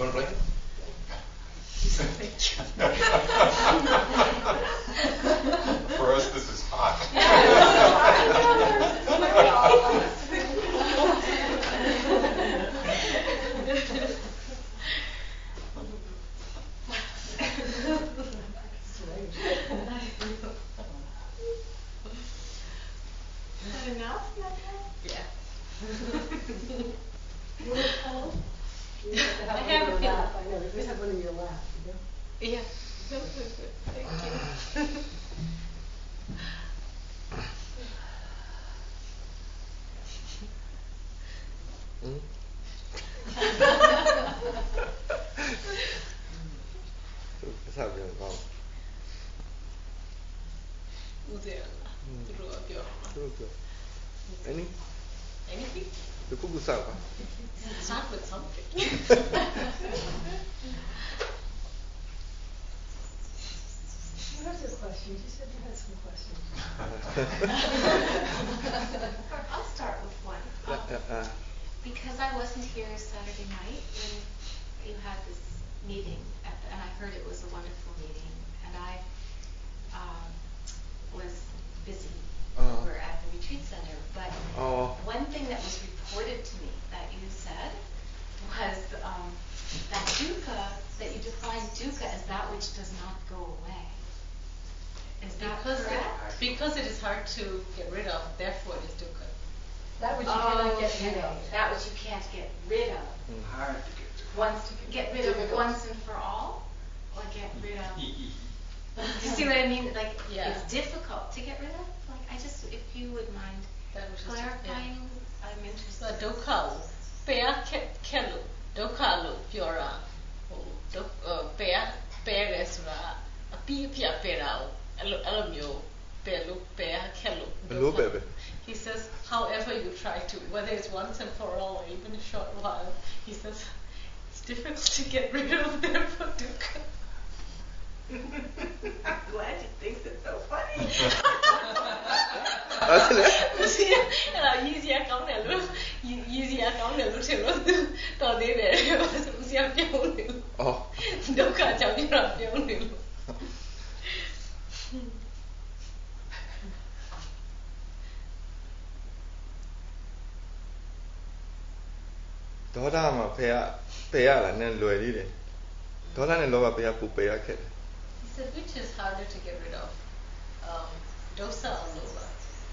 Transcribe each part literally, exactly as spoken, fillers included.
want to play? For us, this is hot. Is that enough? Yeah. You want to tell? You have to have I one have in a your few. lap. I know, you have one in your lap, you know? Yeah. Thank you. Hmm? Cái sao vậy con? Any? Anything? The cuckoo sao? Start with something. What are your questions? You said you had some questions. I'll start with one. Uh, Um, uh, uh. Because I wasn't here Saturday night when you had this meeting, at the, and I heard it was a wonderful meeting, and I um, was busy Uh. over at the retreat center. But Oh. one thing that was reported to me that you said was um, that dukkha, that you define dukkha as that which does not go away. Is that Because correct? it, because it is hard to get rid of, therefore it is dukkha. That which you cannot get Okay. rid of. That which you can't get rid of. Hard to get to. Once to get rid of it Difficult. once and for all, or get rid of. You see what I mean? Like Yeah. it's difficult to get rid of. Like I just, if you would mind That which is clarifying, I'm interested. ဒုက္ခကိုပယ်ခက်ခက်လို့ဒုက္ခလို့ပြောတာဟိုဒုက္ခပယ်ပယ်ရဲဆိုတာအပြည့်အပြည့်ပယ်တာကိုအဲ့လိုအဲ့လိုမျိုးပယ်လို့ပယ်ခက်လို့ဘယ်လိုပယ်ပဲ He says however you try to, whether it's once and for all or even a short while, he says it's difficult to get rid of them for dukkha. I'm glad you think it's so funny. အဲ့ဒါလေအဲ့ဒါရည်စရာကောင်းတယ်လို့ရည်စရာကောင်းတယ်လို့ထင်လို့တော်သေးတယ်ဦးစရာပြုံးနေလို့အော်ဒုက္ခကြောင့်ပြောတာပြုံးနေလို့ဒေါသမှာဖယ်ရပယ်ရတာနဲ့လွယ်သေးတယ်ဒေါသနဲ့လောဘပယ်ရပူပယ်ရခက်တယ် He said which is harder to get rid of, um, dosa or loba?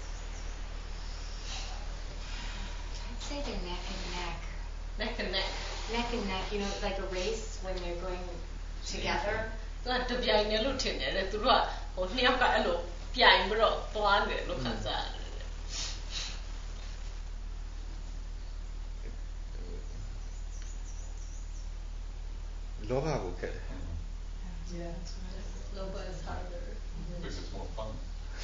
I'd say they're neck and neck. Neck and neck. Neck and neck, you know, like a race when they're going together. သူကတပြိုင်နဲ့လို့ထင်တယ်တဲ့သူတို့ကဟိုနှစ်ယောက်ကအဲ့လိုပြိုင်ပြီးတော့သွားတယ်လို့ခံစားရတယ်လောဘကိုခက်တယ် Yeah. Loba is harder. At least it's more fun.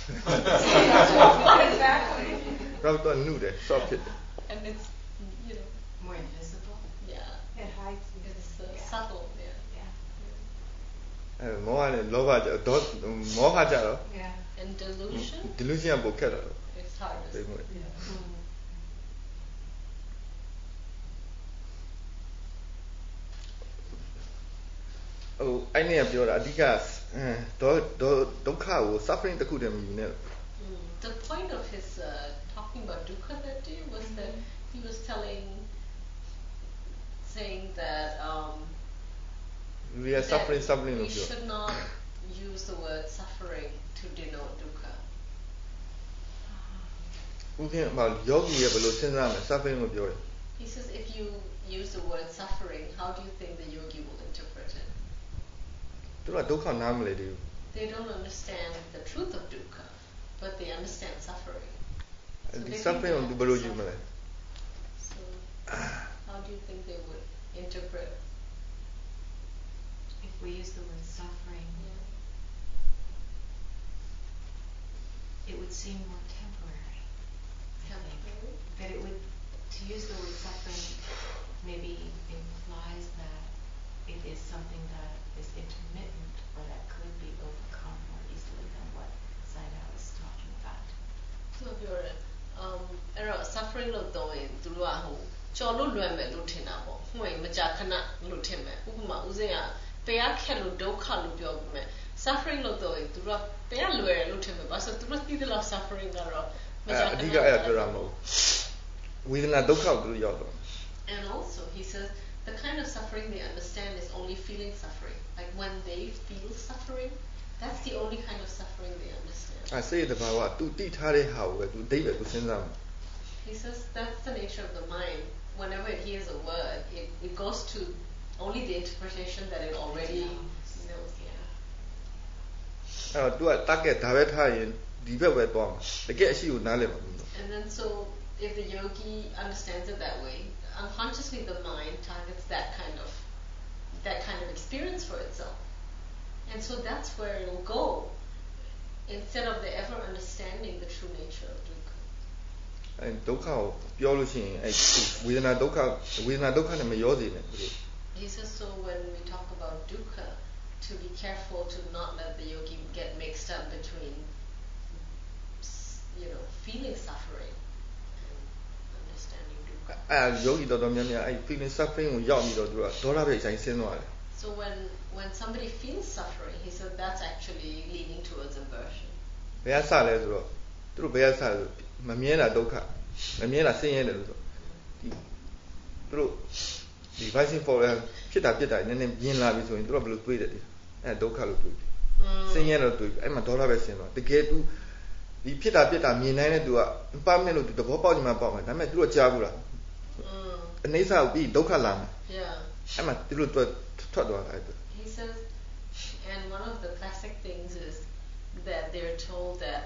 Exactly. တော့တော့နုတယ် soft ဖြစ်တယ် And it's, you know, More invisible. yeah, It hides you. it's uh, Yeah. subtle, yeah. Yeah. အဲမောဟနဲ့လောဘကြတော့မောဟကြတော့ Yeah. And delusion, delusion ကပိုခက်တာတော့ it's hardest. သိမို့ Yeah. Mm. ဟိုအဲ့နေ့ကပြောတာအဓိကအဲဒေါဒေါဒုက္ခကို suffering တစ်ခုတည်းမယူနဲ့ Mm. The point of his uh, talking about dukkha that day was that he was telling, saying that um, we are that suffering suffering we လို့ပြော should not use the word suffering to denote dukkha. ဦးခင်မှာယောဂီရဲ့ဘယ်လိုစဉ်းစားမလဲ suffering ကိုပြောတယ် He says if you use the word suffering, how do you think the yogi will interpret it? သူကဒုက္ခနားမလဲသေးဘူး They don't understand the truth of dukkha, but they understand suffering. So ဒီ they think suffering ကို they သူ have ဘယ်လို to ယူမလဲ suffer. So how do you think they would interpret? If we use the word suffering, Yeah. it would seem more temporary. I think. Temporary? That it would, to use the word suffering maybe implies that it is something that is intermittent or that could be overcome more easily than what Sayadaw is talking about. So ပြောတယ် um အဲ့တော့ suffering လို့တော့ရင်သူတို့ကဟိုကြော်လို့လွယ်မယ်လို့ထင်တာပေါ့မှွေမကြာခဏလို့ထင်မယ်ဥပမာဦးစင်းကပယ်ရခက်လို့ဒုက္ခလို့ပြောပြီးမယ် suffering လို့တော့သူတို့ပယ်ရလွယ်တယ်လို့ထင်မယ်ဘာလို့သူတို့သိတယ်လို့ suffering ကတော့မကြာခဏအဓိကအဲ့ဒါပြောတာမဟုတ်ဝေဒနာဒုက္ခကိုသူတို့ရောက်တော့ And also he says the kind of suffering they understand is only feeling suffering like when they feel suffering that's the only kind of suffering they understand အဲစိတ်တဘာဝသူတိထားတဲ့ဟာကိုပဲသူအတိတ်ပဲသူစဉ်းစားမှာ He says that's the nature of the mind whenever it hears a word it, it goes to only the interpretation that it already knows yeah အဲ့တော့သူက target ဒါပဲထားရင်ဒီဘက်ပဲသွားမှာတကယ်အရှိကိုနားလည်မှာဘူး And then so if the yogi understands it that way unconsciously the mind targets that kind of that kind of experience for itself and so that's where it will go instead of the ever understanding the true nature of dukkha အဲဒုက္ခကိုပြောလို့ရှိရင်အဲဝေဒနာဒုက္ခဝေဒနာဒုက္ခနဲ့မရောစေနဲ့ He says so when we talk about dukkha to be careful to not let the yogi get mixed up between you know feeling suffering and understanding dukkha အဲယောဂီတော်တော်များများအဲ feeling suffering ကိုရောက်ပြီးတော့သူကဒေါသပဲဆိုင်ဆင်းသွားတယ် So when when somebody feels suffering he said that's actually leading towards aversion ဘယ်ကစလဲဆိုတော့သူတို့ဘယ်ကစလဲဆိုမမြင်တာဒုက္ခမမြင်တာဆင်းရဲတယ်လို့ဆိုဒီသူတို့ဒီ rising for ဖြစ်တာဖြစ်တာနည်းနည်းမြင်လာပြီဆိုရင်သူတို့ဘယ်လိုတွေးတယ်ဒီအဲဒုက္ခလို့တွေးတယ်ဆင်းရဲလို့တွေးအဲ့မှာဒေါသပဲဆင်းသွားတကယ်သူဒီဖြစ်တာဖြစ်တာမြင်နိုင်တဲ့သူက permanent လို့သူသဘောပေါက်နေမှပေါက်မှာဒါပေမဲ့သူတို့ကြားဘူးလားအနေစာကိုပြီးဒုက္ခလာမှာ Yeah အဲ့မှာသူတို့ထွက်ထွက်သွားတာအဲ့ He says and one of the classic things is that they're told that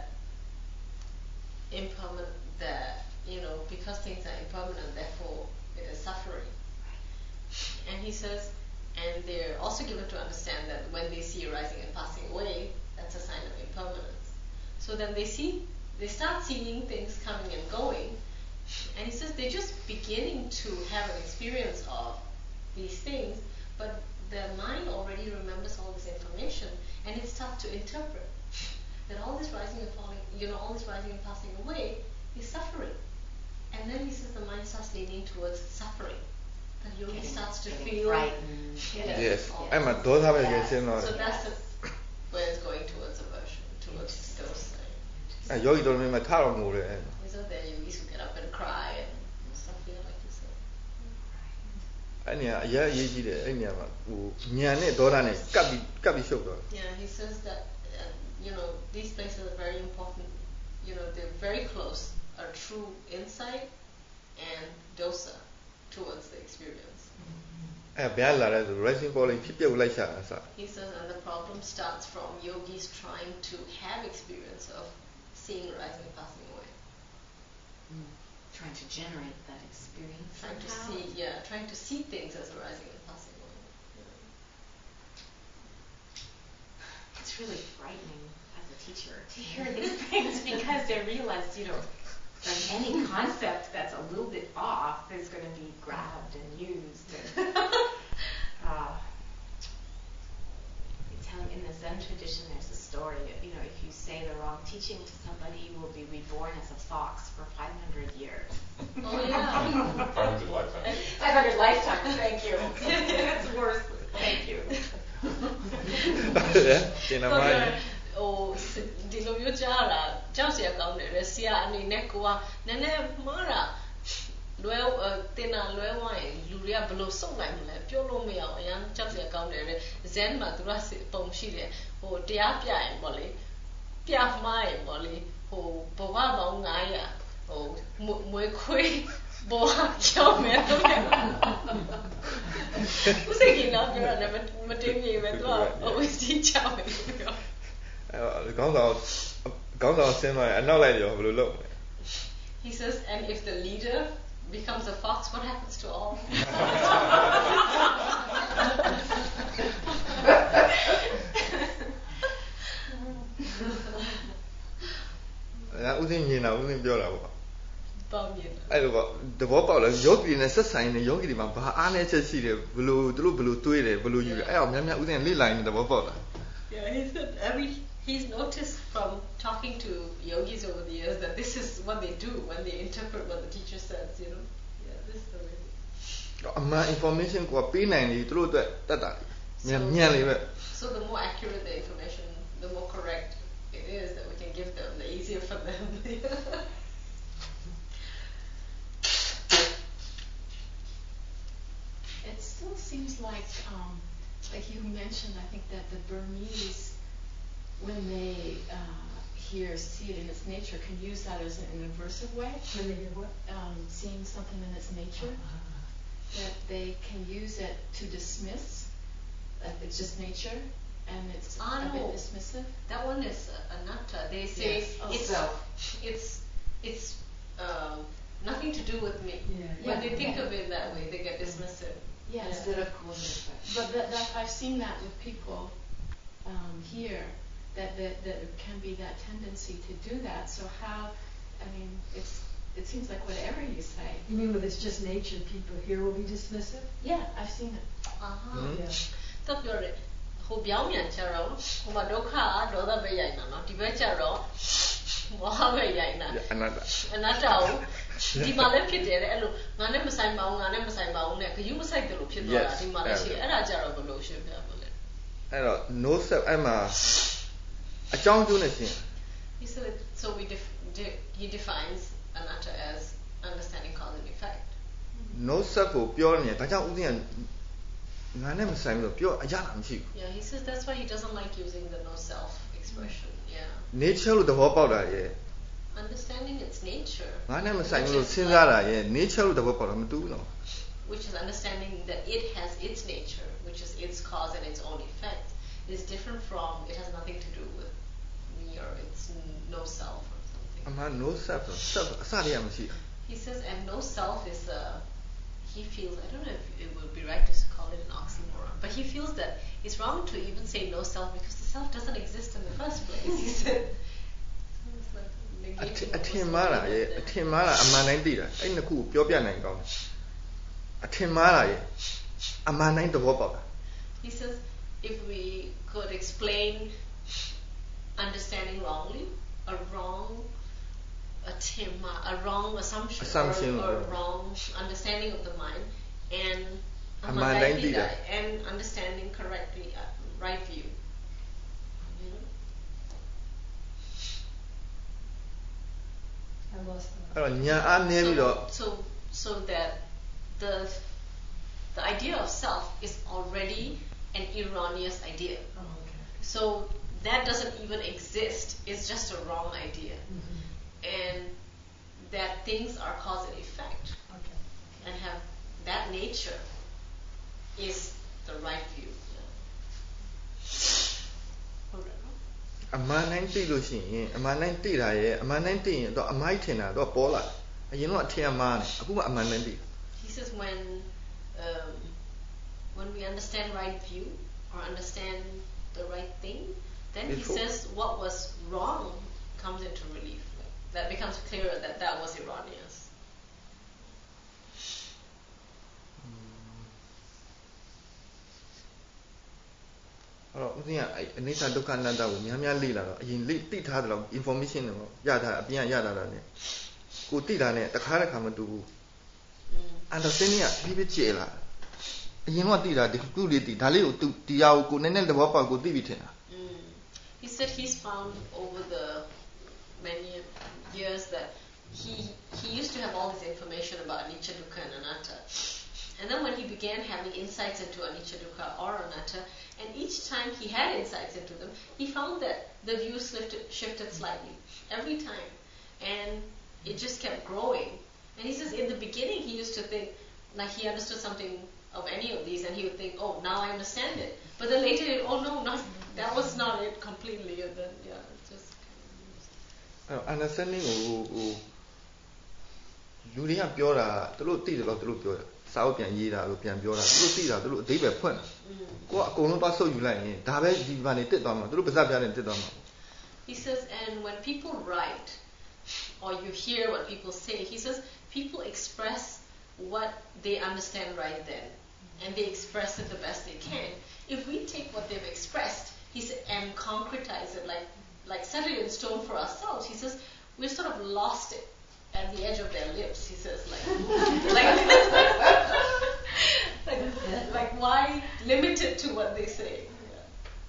impermanent that you know because things are impermanent therefore it is suffering and he says and they're also given to understand that when they see arising and passing away that's a sign of impermanence so then they see they start seeing things coming and going and he says they're just beginning to have an experience of these things but their mind already remembers all this information and it starts to interpret that all this rising and falling, you know, all this rising and passing away is suffering. And then he says the mind starts leaning towards suffering. The yogi Getting, starts to getting feel frightened. Yes. yes all အဲ့မှာ that. ဒေါသပဲဆင်းသွားတ So ယ် that's the, where it's going towards aversion, towards those things. အဲယောဂီတော်များများထတော့ငိုတယ်အဲ့မှာ These are the yogis who get up and cry and stuff here like you said. အဲ့နေရာအရေးအရေးကြီးတယ်အဲ့နေရာမှာဟိုညံနဲ့ဒေါသနဲ့ကပ်ပြီးကပ်ပြီးရှုပ်သွားတယ် Yeah, he says that uh, you know these places are very important. You know they're very close. A true insight and dosa towards the experience. အဲ့ဘယ်လာလဲဆို rising falling ဖြစ်ပြုတ်လိုက်ရှာတာစ He says, and the problem starts from yogis trying to have experience of seeing rising and passing away. Mm. Trying to generate that experience. Trying to somehow. see, yeah, trying to see things as arising and passing away. Yeah. It's really frightening as a teacher to hear these things because they realize, you know, that any concept that's a little bit off is going to be grabbed and used. And, uh, they tell in the Zen tradition, there's a story. You know, if you say the wrong teaching to somebody, you will be reborn as a fox for five hundred years. Oh yeah. five hundred lifetimes. five hundred lifetimes. Thank you. That's worse. Thank you. ကျင်နာမိုင်းဟိုဒီလိုမျိုးကြားလာကြောက်စရာကောင်းတယ်လေဆရာအနေနဲ့ကိုကနည်းနည်းမှားတာလွဲတင်တာလွဲဝိုင်းလူတွေကဘယ်လိုစုံနိုင်မလဲပြောလို့မရအောင်အရင်ကြောက်စရာကောင်းတယ်လေ Zen မှာသူကပုံရှိတယ်ဟိုတရားပြရင်ပေါ့လေပြမှားရင်ပေါ့လေဟိုဘဝပေါင်းnine hundredဟိုမွေးခွေးဘဝကြောက်မယ်လို့ဦးစိတ်ကတော့ပြောတယ်မတင်မြေပဲသူကဟိုစီးချောင်းတယ်ပြောအဲ့ခေါင်းဆောင်ခေါင်းဆောင်ဆင်းသွားရင်အနောက်လိုက်ရောဘယ်လိုလုပ်လဲ He says, and if the leader becomes a fox, what happens to all? အဲ့ဦးစင်းမြင်တာဦးစင်းပြောတာပေါ့ပေါင်းမြင်အဲ့လိုပေါ့သဘောပေါက်လဲယောဂီနဲ့ဆက်ဆိုင်နေယောဂီတွေမှာဘာအားနည်းချက်ရှိတယ်ဘယ်လိုသူတို့ဘယ်လိုတွေးတယ်ဘယ်လိုယူတယ်အဲ့အောင်များများဦးစင်းလေ့လာနေသဘောပေါက်လား Yeah, he said every he's noticed from talking to yogis over the years that this is what they do when they interpret what the teacher says, you know. Yeah. this story? အမှန် information ကိုပေးနိုင်လေသူတို့အတွက်တတ်တာမြန်မြန်လေးပဲ So the more accurate the information, the more correct it is that we can give them, the easier for them. It still seems like, um, like you mentioned, I think that the Burmese, when they uh, hear, see it in its nature, can use that as an aversive way. When they hear what? Um, seeing something in its nature, that they can use it to dismiss, that it's just nature, and it's Ah, a bit no. dismissive. That one is uh, anatta. They say Yes. Oh, it's self. it's it's um, nothing to do with me. Yeah, When yeah. they think of it that way, they get dismissive. Yes. Instead of cause and effect. But that, that I've seen that with people um, here, that, that that there can be that tendency to do that. So how? I mean, it's it seems like whatever you say. You mean when it's just nature, people here will be dismissive? Yeah, I've seen it. Aha. Hmm. Yeah. တော့ပြောတယ်ဟိုပြောင်းပြန်ကြတော့ဟိုမှာဒုက္ခဒေါသပဲရိုက်တာနော်ဒီဘက်ကျတော့မောဟပဲရိုက်တာအနတ္တအနတ္တကိုဒီမှာလည်းဖြစ်တယ်တဲ့အဲ့လိုငါနဲ့မဆိုင်ပါဘူးငါနဲ့မဆိုင်ပါဘူးနဲ့ဂယုမဆိုင်တယ်လို့ဖြစ်သွားတာဒီမှာလည်းရှိအဲ့ဒါကြတော့ဘယ်လိုရှင်းပြပါလဲအဲ့တော့ no self အဲ့မှာအကြောင်းကျိုးနဲ့ရှင်း He said it, so we def- de- he defines anatta as understanding cause and effect. no self ကိုပြောနေတယ်ဒါကြောင့်ဥစဉ်ကငါနဲ့မဆိုင်ဘူးလို့ပြောအရတာမရှိဘူး Yeah, he says that's why he doesn't like using the no self expression. Yeah. nature လို့သဘောပေါက်တာရဲ့ Understanding its nature. ငါနဲ့မဆိုင်ဘူး which လို့ is စဉ်းစားတာ like- ရဲ့ nature လို့သဘောပေါက်တာမတူဘူးနော် which is understanding that it has its nature, which is its cause and its own effect, is different from it has nothing to do with me or it's n- no self or အ something. မှန် no self ဆို self အစတည်းကမရှိတာ He says, and no self is a, he feels, I don't know if it would be right to call it an oxymoron, but he feels that it's wrong to even say no self because the self doesn't exist in the first place. He said, so it's like အထင် negating အ what ထင် was မှားတာ already ရဲ့ there. အထင်မှားတာအမှန်တိုင်းသိတာအဲ့နှစ်ခုကိုပြောပြနိုင်ကောင်းတယ်အထင်မှားတာရဲ့အမှန်တိုင်းသဘောပေါက်တာ He says, if we could explain understanding wrongly, a wrong a, tema, a wrong assumption, Assumption, or, or yeah. wrong understanding of the mind, and Amandandida. and understanding correctly, uh, right view. You know? I lost that. အဲ့တော့ညာအားနည်းပြီးတော့ So, so, so that the the idea of self is already an erroneous idea. Oh, okay. So that doesn't even exist. It's just a wrong idea. Mm-hmm. And that things are cause and effect Okay. and have that nature is the right view. Hold on, no? အမှန်တိုင်းသိလို့ရှိရင်အမှန်တိုင်းသိတာရဲ့အမှန်တိုင်းသိရင်တော့အမိုက်ထင်တာတော့ပေါ်လာအရင်တော့အထင်အမှားတယ်အခုမှအမှန်တိုင်းသိ He says when um, when we understand right view or understand the right thing, then he Before- says what was wrong comes into relief. That becomes clearer that that was erroneous. အဲ့တော့ဦးဇင်းကအဲ့အနိစ္စဒုက္ခအနတ္တကိုများများလေ့လာတော့အရင်လေ့သိထားတယ်လို့ information တွေပေါ့ရတာအပြင်ရတာတာ ਨੇ ကိုသိတာနဲ့တစ်ခါတစ်ခါမတူဘူး Mm. understanding ကပြီးပြီးကျေလာအရင်ကသိတာဒီခုလေးသိဒါလေးကိုဒီဟာကိုကိုနည်းနည်းသဘောပေါက်ကိုသိပြီးထင်တာ Mm. He said he's found over the many years that he he used to have all this information about anicca, dukkha, and anatta. And then when he began having insights into anicca, dukkha, or anatta, and each time he had insights into them, he found that the view shifted, shifted slightly every time, and it just kept growing. And he says in the beginning he used to think like he understood something of any of these, and he would think, oh, now I understand it. But then later, oh no, not that was not it completely. And then yeah, it just. အဲ့တော့ understanding ကိုဟိုလူတွေကပြောတာသူတို့သိတယ်လို့သူတို့ပြောတယ်စာအုပ်ပြန်ရေးတာလို့ပြန်ပြောတာသူတို့သိတာသူတို့အဓိပ္ပာယ်ဖွင့်တာ Mm. ကိုကအကုန်လုံးသွားဆုပ်ယူလိုက်ရင်ဒါပဲဒီဘာနေတက်သွားမှာသူတို့ပါဇက်ပြားနေတက်သွားမှာ He says, and when people write, or you hear what people say, he says people express what they understand right then, and they express it the best they can. If we take what they've expressed, he said, and concretize it, like like set it in stone for ourselves, he says we've sort of lost it at the edge of their lips. He says like, like, like, like why limit it to what they say? Yeah.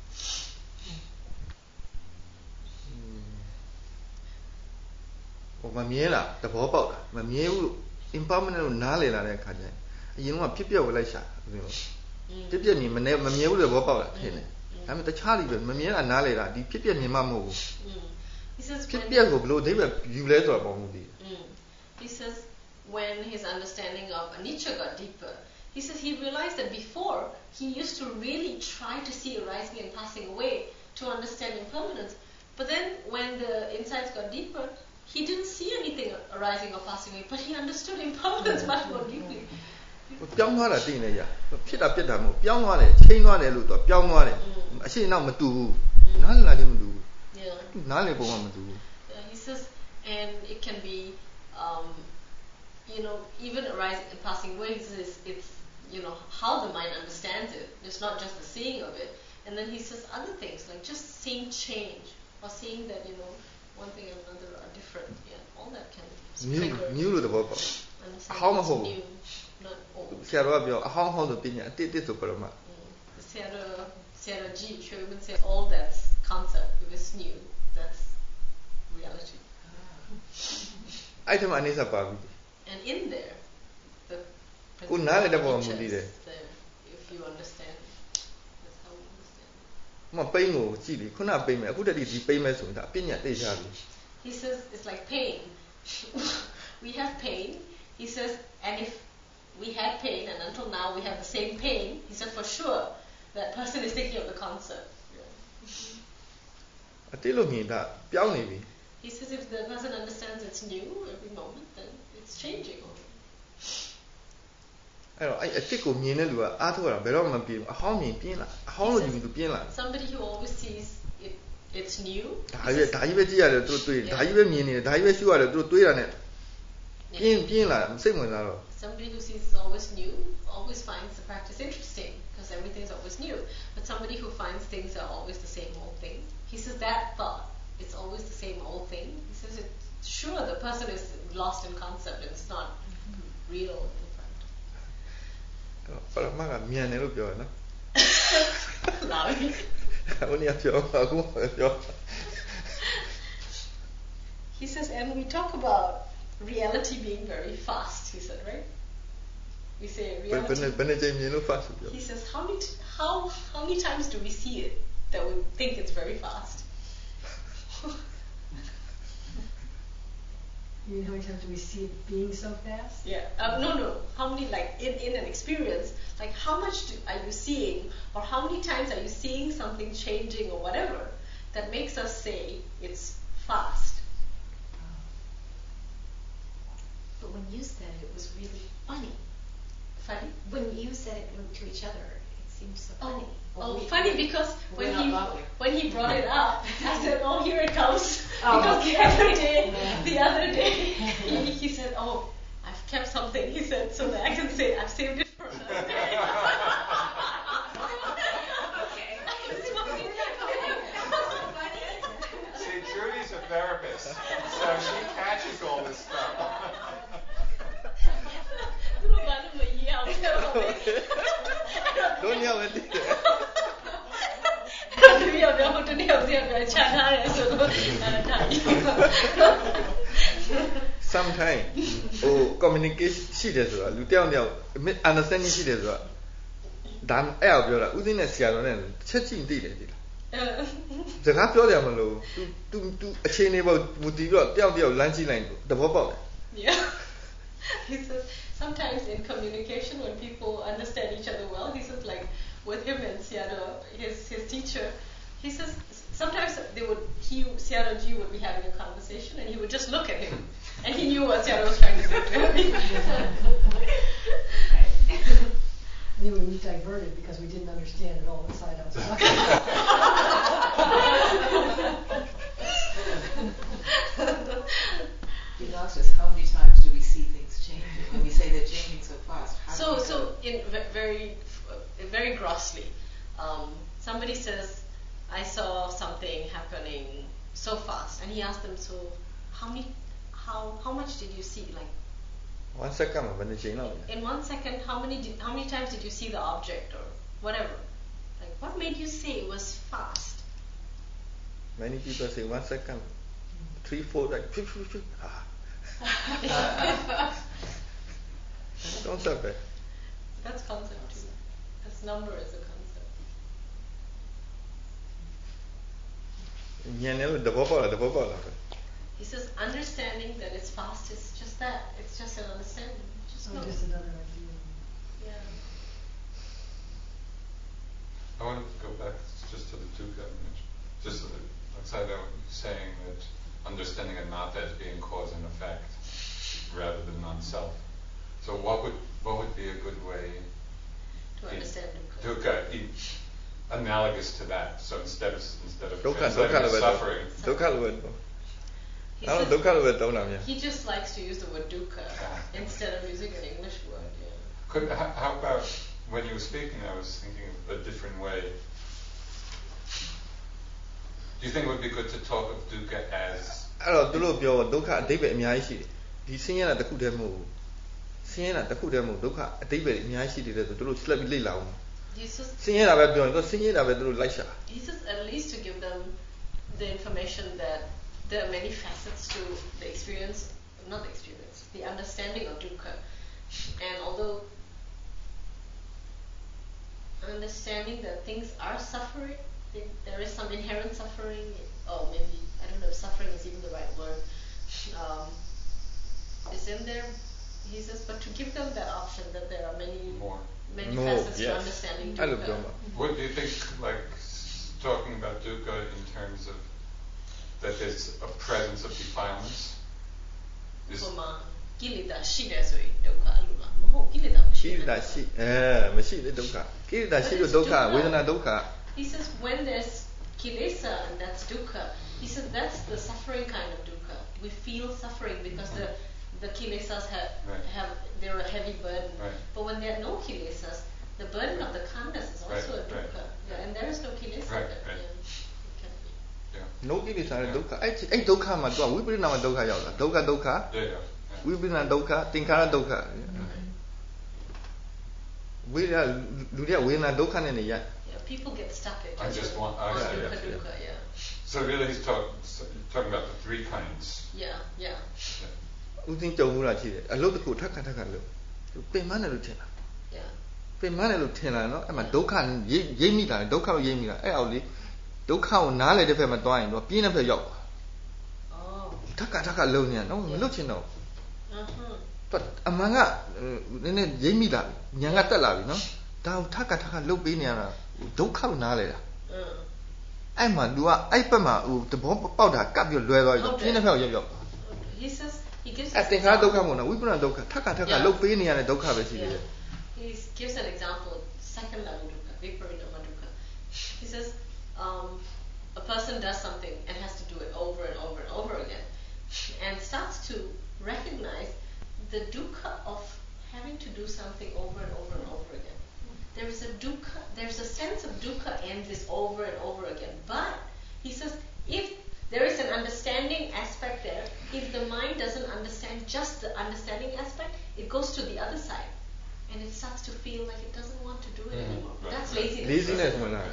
ဟိုမမြင်လားသဘောပေါက်လားမမြင်ဘူး impermanent ကိုနားလည်လာတဲ့အခါကျရင်အရင်ကဖြစ်ပျက်ကိုလိုက်ရှာဖြစ်ပျက်မြင်မနေမမြင်ဘူးလို့သဘောပေါက်လားထင်တယ်ဒါပေမဲ့တခြားတွေပဲမမြင်တာနားလည်တာဒီဖြစ်ပျက်မြင်မှမဟုတ်ဘူး He says ဖြစ်ပျက်ကိုဘယ်လိုအဓိပ္ပာယ်ယူလဲဆိုတာပေါ့ဘူးဒီ He says when his understanding of anicca got deeper, he says he realized that before he used to really try to see arising and passing away to understand impermanence. But then when the insights got deeper, he didn't see anything arising or passing away, but he understood impermanence much more deeply. ပြောင်းသွားတာသိနေရဖြစ်တာပြက်တာမဟုတ်ပြောင်းသွားတယ်ချိန်သွားတယ်လို့တော့ပြောင်းသွားတယ်အရှိနောက်မတူဘူးနားလည်လာခြင်းမတူဘူး Yeah. နားလည်ပုံကမတူဘူး Yeah, he says, and it can be, um, you know, even arising and passing away. He says it's, you know, how the mind understands it. It's not just the seeing of it. And then he says other things like just seeing change or seeing that, you know, one thing and another are different. Yeah, all that can new trigger new လို့သဘောပေါက် understanding. အဟောင်းမဟုတ် It's ဘူး new, not old. ဆရာတော်ကပြောအဟောင်းဟောင်းဆိုပညာအတိတ်တစ်ဆိုပရမ Sarah, Sarah G. Sherman says all that's concept. If it's new, that's reality. အဲ့ဒီမှာအနေစပါပြီ And in there, the ကိုနားလည်တဲ့ပုံကမူ features တည်တယ် there, if you understand, that's how we understand. မပိန်းကိုကြည့်ပြီခုနပိန်းမယ်အခုတည်းဒီပိန်းမယ်ဆိုရင်ဒါပညာသိချပြီ He says it's like pain. We have pain. He says, and if we had pain, and until now we have the same pain, he said for sure that person is thinking of the concept. Yeah. အတိတ်လို့မြင်တာပြောင်းနေပြီ He says if the person understands it's new every moment, then it's changing. အဲ့တော့အဲ့အတိတ်ကိုမြင်တဲ့လူကအားထုတ်ရတာဘယ်တော့မှမပြေဘူးအဟောင်းမြင်ပြင်းလာအဟောင်းလို့ယူပြီးသူပြင်းလာ Somebody who always sees it, it's new. ဒါကြီးပဲဒါကြီးပဲကြည့်ရတယ်သူတို့တွေးဒါကြီးပဲမြင်နေတယ်ဒါကြီးပဲရှုရတယ်သူတို့တွေးတာနဲ့ပြင်းပြင်းလာစိတ်ဝင်စားတော့ Somebody who sees it's always new always finds the practice interesting because everything is always new. But somebody who finds things are always the same old thing, he says that thought, it's always the same old thing. He says it's sure the person is lost in concept and it's not real in front. ပရမကမြန်တယ်လို့ပြောရနော် Loud. ဟိုနေရာပြောအခုပြော He says, and we talk about reality being very fast, he said, right? We say ဘယ် reality. နဲ့ဘယ်နဲ့ချိန်မြင်လို့ fast ပြော He says, how many t- how how many times do we see it that we think it's very fast? You mean how many times do we see it being so fast? Yeah. Um, no, no. How many like in, in an experience? Like how much do, are you seeing, or how many times are you seeing something changing or whatever that makes us say it's fast? But when you said it, it was really funny. Funny. When you said it to each other, it seemed so funny. Oh, Well, oh we- funny because when we're he not laughing. when he brought it up, I said, "Oh, here it comes." Oh, Because okay. the other day, the other day, he, he said, "Oh, I've kept something." He said, "So that I can say I've saved it for another day." Okay. See, Judy's a therapist, so she catches all this stuff. သူတို့ဘာလို့မရအောင်လဲတို့ညဝဲတည်တယ်သူပြောပြောတနေ့အောင်စီပြောချထားတယ်ဆိုတော့အဲ့ဒါကြီး sometime ဟို communication ရှိတယ်ဆိုတာလူတယောက်တယောက် understanding ရှိတယ်ဆိုတာဒါအဲ့အောင်ပြောတာဦးစင်းနဲ့ဆရာတော်နဲ့ချက်ချင်းသိတယ်ဒီလားစကားပြောကြမလို့ तू तू तू အခြေအနေပေါ့မူတည်ပြီးတော့တယောက်တယောက်လမ်းကြည့်လိုက်သဘောပေါက်တယ် Yeah. He says sometimes in communication when people understand each other well, he says like with him and Seattle, his his teacher, he says sometimes they would he Seattle G would be having a conversation and he would just look at him and he knew what Seattle was trying to say to him. Anyway, we diverted because we didn't understand at all what Sayadaw was talking about. He asked us how many times do we see things changing when we say they're changing so fast. How So do we so know? in ve- very uh, very grossly, um, somebody says, "I saw something happening so fast," and he asked them, "So how many how how much did you see? Like one second မှာဘယ်နှချိန်လောက်လဲ in one second, how many did, how many times did you see the object or whatever? Like what made you say it was fast? many people say one second three four like phew, phew, phew. Ah. Concept ပဲ That's concept too. That's number is a concept. ဉာဏ်နဲ့လို့သဘောပေါက်လားသဘောပေါက်လား He says understanding that it's fast is just that. It's just an understanding. Just So know. just another idea. Yeah. I want to go back just to the dukkha image. Just outside of saying that understanding anatta as being cause and effect rather than non-self. So what would what would be a good way To understand dukkha. dukkha e- analogous to that? So instead of instead of ဒုက္ခဒုက္ခ translating လိုပဲ as suffering, ဒုက္ခလိုပဲ He အဲ့ says ဒုက္ခလိုပဲတောင်းတာများ he just likes to use the word dukkha instead of using an English word. Yeah. could how, how about when you were speaking? I was thinking of a different way. Do you think it would be good to talk of dukkha as အဲ့တော့သူတို့ပြောဒုက္ခအဓိပ္ပာယ်အများကြီးရှိတယ်ဒီဆင်းရဲတာတစ်ခုတည်းမဟုတ်ဘူးဆင်းရဲတာတစ်ခုတည်းမဟုတ်ဒုက္ခအဓိပ္ပာယ်အများကြီးရှိတယ်ဆိုသူတို့ဆက်ပြီးလေ့လာအောင် He says ဆင်းရဲတာပဲပြောရင်သူဆင်းရဲတာပဲသူတို့လိုက်ရှာ he says at least to give them the information that there are many facets to the experience, not the experience, the understanding of dukkha. And although understanding that things are suffering, th- there is some inherent suffering, or maybe, I don't know if suffering is even the right word, um, is in there. He says, but to give them that option that there are many more? many More, facets to yes. understanding အဲ့လို dukkha. ပြောမှာ What do you think, like s- talking about dukkha in terms of that there's a presence of defilements? Is, ဟိုမှာကိလေသာရှိတယ်ဆိုရင်ဒုက္ခအလိုလားမဟုတ်ကိလေသာမရှိကိလေသာရှိအဲမရှိတဲ့ဒုက္ခကိလေသာရှိလို့ဒုက္ခဝေဒနာဒုက္ခ He says when there's kilesa and that's dukkha, he says that's the suffering kind of dukkha. We feel suffering because the the kilesas have Right. have they're a heavy burden. Right. But when there are no kilesas, the burden of the khandhas is also Right, a dukkha. right. Yeah, and there is no kilesa. Right, that, right. yeah, it can be. yeah, no ကိလေသာတဲ့ဒုက္ခအဲ့အဲ့ဒုက္ခမှာသူကဝိပရိနာမဒုက္ခရောက်လာဒုက္ခဒုက္ခ yeah, yeah, yeah. ဝိပရိနာဒုက္ခသင်္ခါရဒုက္ခဝိရလူတွေကဝေဒနာဒုက္ခနဲ့နေရ Yeah, people get stuck at I just want- I on see, dukkha, yeah, dukkha, yeah. So really, he's talk, so talking about the three kinds. Yeah, yeah. Yeah. ဦးသိန်းကြုံမှုတာရှိတယ်အလုပ်တစ်ခုထပ်ခါထပ်ခါလုပ်သူပင်မနဲ့လို့ထင်တာ Yeah. ပင်မနဲ့လို့ထင်လာနော်အဲ့မှာဒုက္ခရိပ်ရိပ်မိတာဒုက္ခကိုရိပ်မိတာအဲ့အောက်လေးဒုက္ခကိုနားလေတဲ့ဘက်မှာတွားရင်တော့ပြင်းတဲ့ဘက်ရောက် Oh. ထပ်ခါထပ်ခါလုပ်နေရနော်မလုပ်ချင်တော့ Uh-huh. သူအမှန်ကနည်းနည်းရိပ်မိတာညံကတက်လာပြီနော်ဒါကိုထပ်ခါထပ်ခါလုပ်ပေးနေရတာဒုက္ခကိုနားလေတာ Uh. အဲ့မှာ तू ကအဲ့ဘက်မှာဟိုသဘောပေါက်တာကပ်ပြီးလွယ်သွားပြီဟုတ်တယ်ပြင်းတဲ့ဘက်ကိုရောက်ရောက် He says he gives အဲ့ this သင်္ခါရဒုက္ခ example. မဟုတ်နော်ဝိပဿနာဒုက္ခထပ်ခါထပ်ခါ Yeah. လုပ်ပေးနေရတဲ့ဒုက္ခပဲရှိသေးတယ် He gives an example, second level dukkha, viparinama dukkha. He says um, a person does something and has to do it over and over and over again, and starts to recognize the dukkha of having to do something over and over and over again. There is a dukkha, there's a sense of dukkha in this over and over again. But he says if there is an understanding aspect there, if the mind doesn't understand just the understanding aspect, it goes to the other side. And it starts to feel like it doesn't want to do it Mhm. anymore. Right, That's right. laziness. laziness ဝင်လာတယ်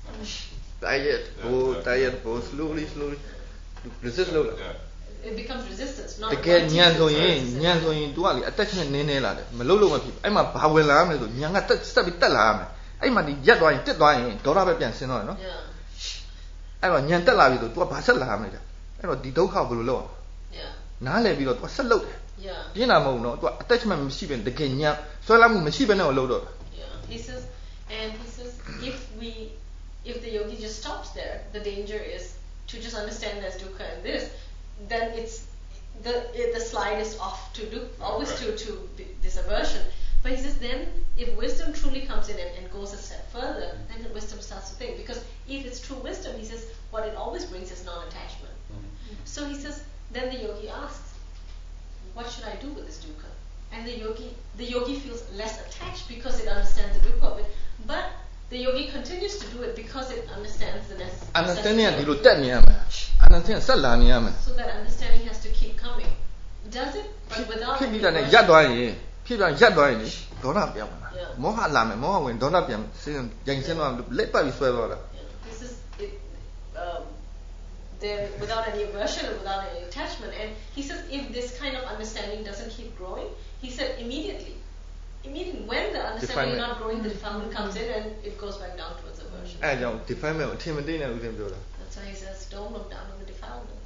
tired ဟို tired ဟို slowly slowly resist လုပ်လာ Yeah. It becomes resistance, not တကယ် wanting ညံ to ဆို do ရင် it. ညံဆိုရင် तू ကလေ attachment နည်းနည်းလာတယ်မလုပ်လို့မဖြစ်ဘူးအဲ့မှာဘာဝင်လာမလဲဆိုညံကတက်စက်ပြီးတက်လာရမယ်အဲ့မှာဒီရက်သွားရင်တက်သွားရင်ဒေါသပဲပြန်ဆင်းတော့တယ်နော် Yeah, အဲ့တော့ညံတက်လာပြီဆို तू ကဘာဆက်လာရမလဲကြာအဲ့တော့ဒီဒုက္ခကိုဘယ်လိုလုပ်အောင် yeah, နားလည်ပြီးတော့ तू ဆက်လုပ်တယ် yeah, ပြင်းတာမဟုတ်ဘူးနော် तू attachment မရှိဘဲတကယ်ညံဆွဲလာမှုမရှိဘဲနဲ့လုပ်တော့ yeah. He says, and he says, if we, if the yogi just stops there, the danger is to just understand there's dukkha and this, then it's the it, the slide is off to do always to to be- this aversion. But he says then if wisdom truly comes in and, and goes a step further, then the wisdom starts to think. Because if it's true wisdom, he says what it always brings is non-attachment. So he says then the yogi asks, what should I do with this dukkha? And the yogi the yogi feels less attached because it understands the dukkha of it. But the yogi continues to do it because it understands the necessity. understanding ကဒီလိုတက်နေရမယ် understand ဆက်လာနေရမယ် So that understanding has to keep coming. does it, but without ဖြစ် any ပြီးတာနဲ့ aversion. ရပ်သွားရင်ဖြစ်ပြန်ရပ်သွားရင်လေဒေါသပြောင်းလာ Yeah. မောဟလာမယ်မောဟဝင်ဒေါသပြန်စဉ်းရင်ရှင်းသွားလက်ပတ်ပြီးဆွဲသွားတာ Yeah. This is it, um, there without any aversion and without any attachment. And he says if this kind of understanding doesn't keep growing, he said immediately, immediately when the understanding is Defilement. not growing, the defilement comes in and it goes back down towards aversion. အဲဒါကြောင့် defilement ကိုအထင်မသေးနဲ့ဦးဇင်းပြောတာ That's why he says don't look down on the defilements.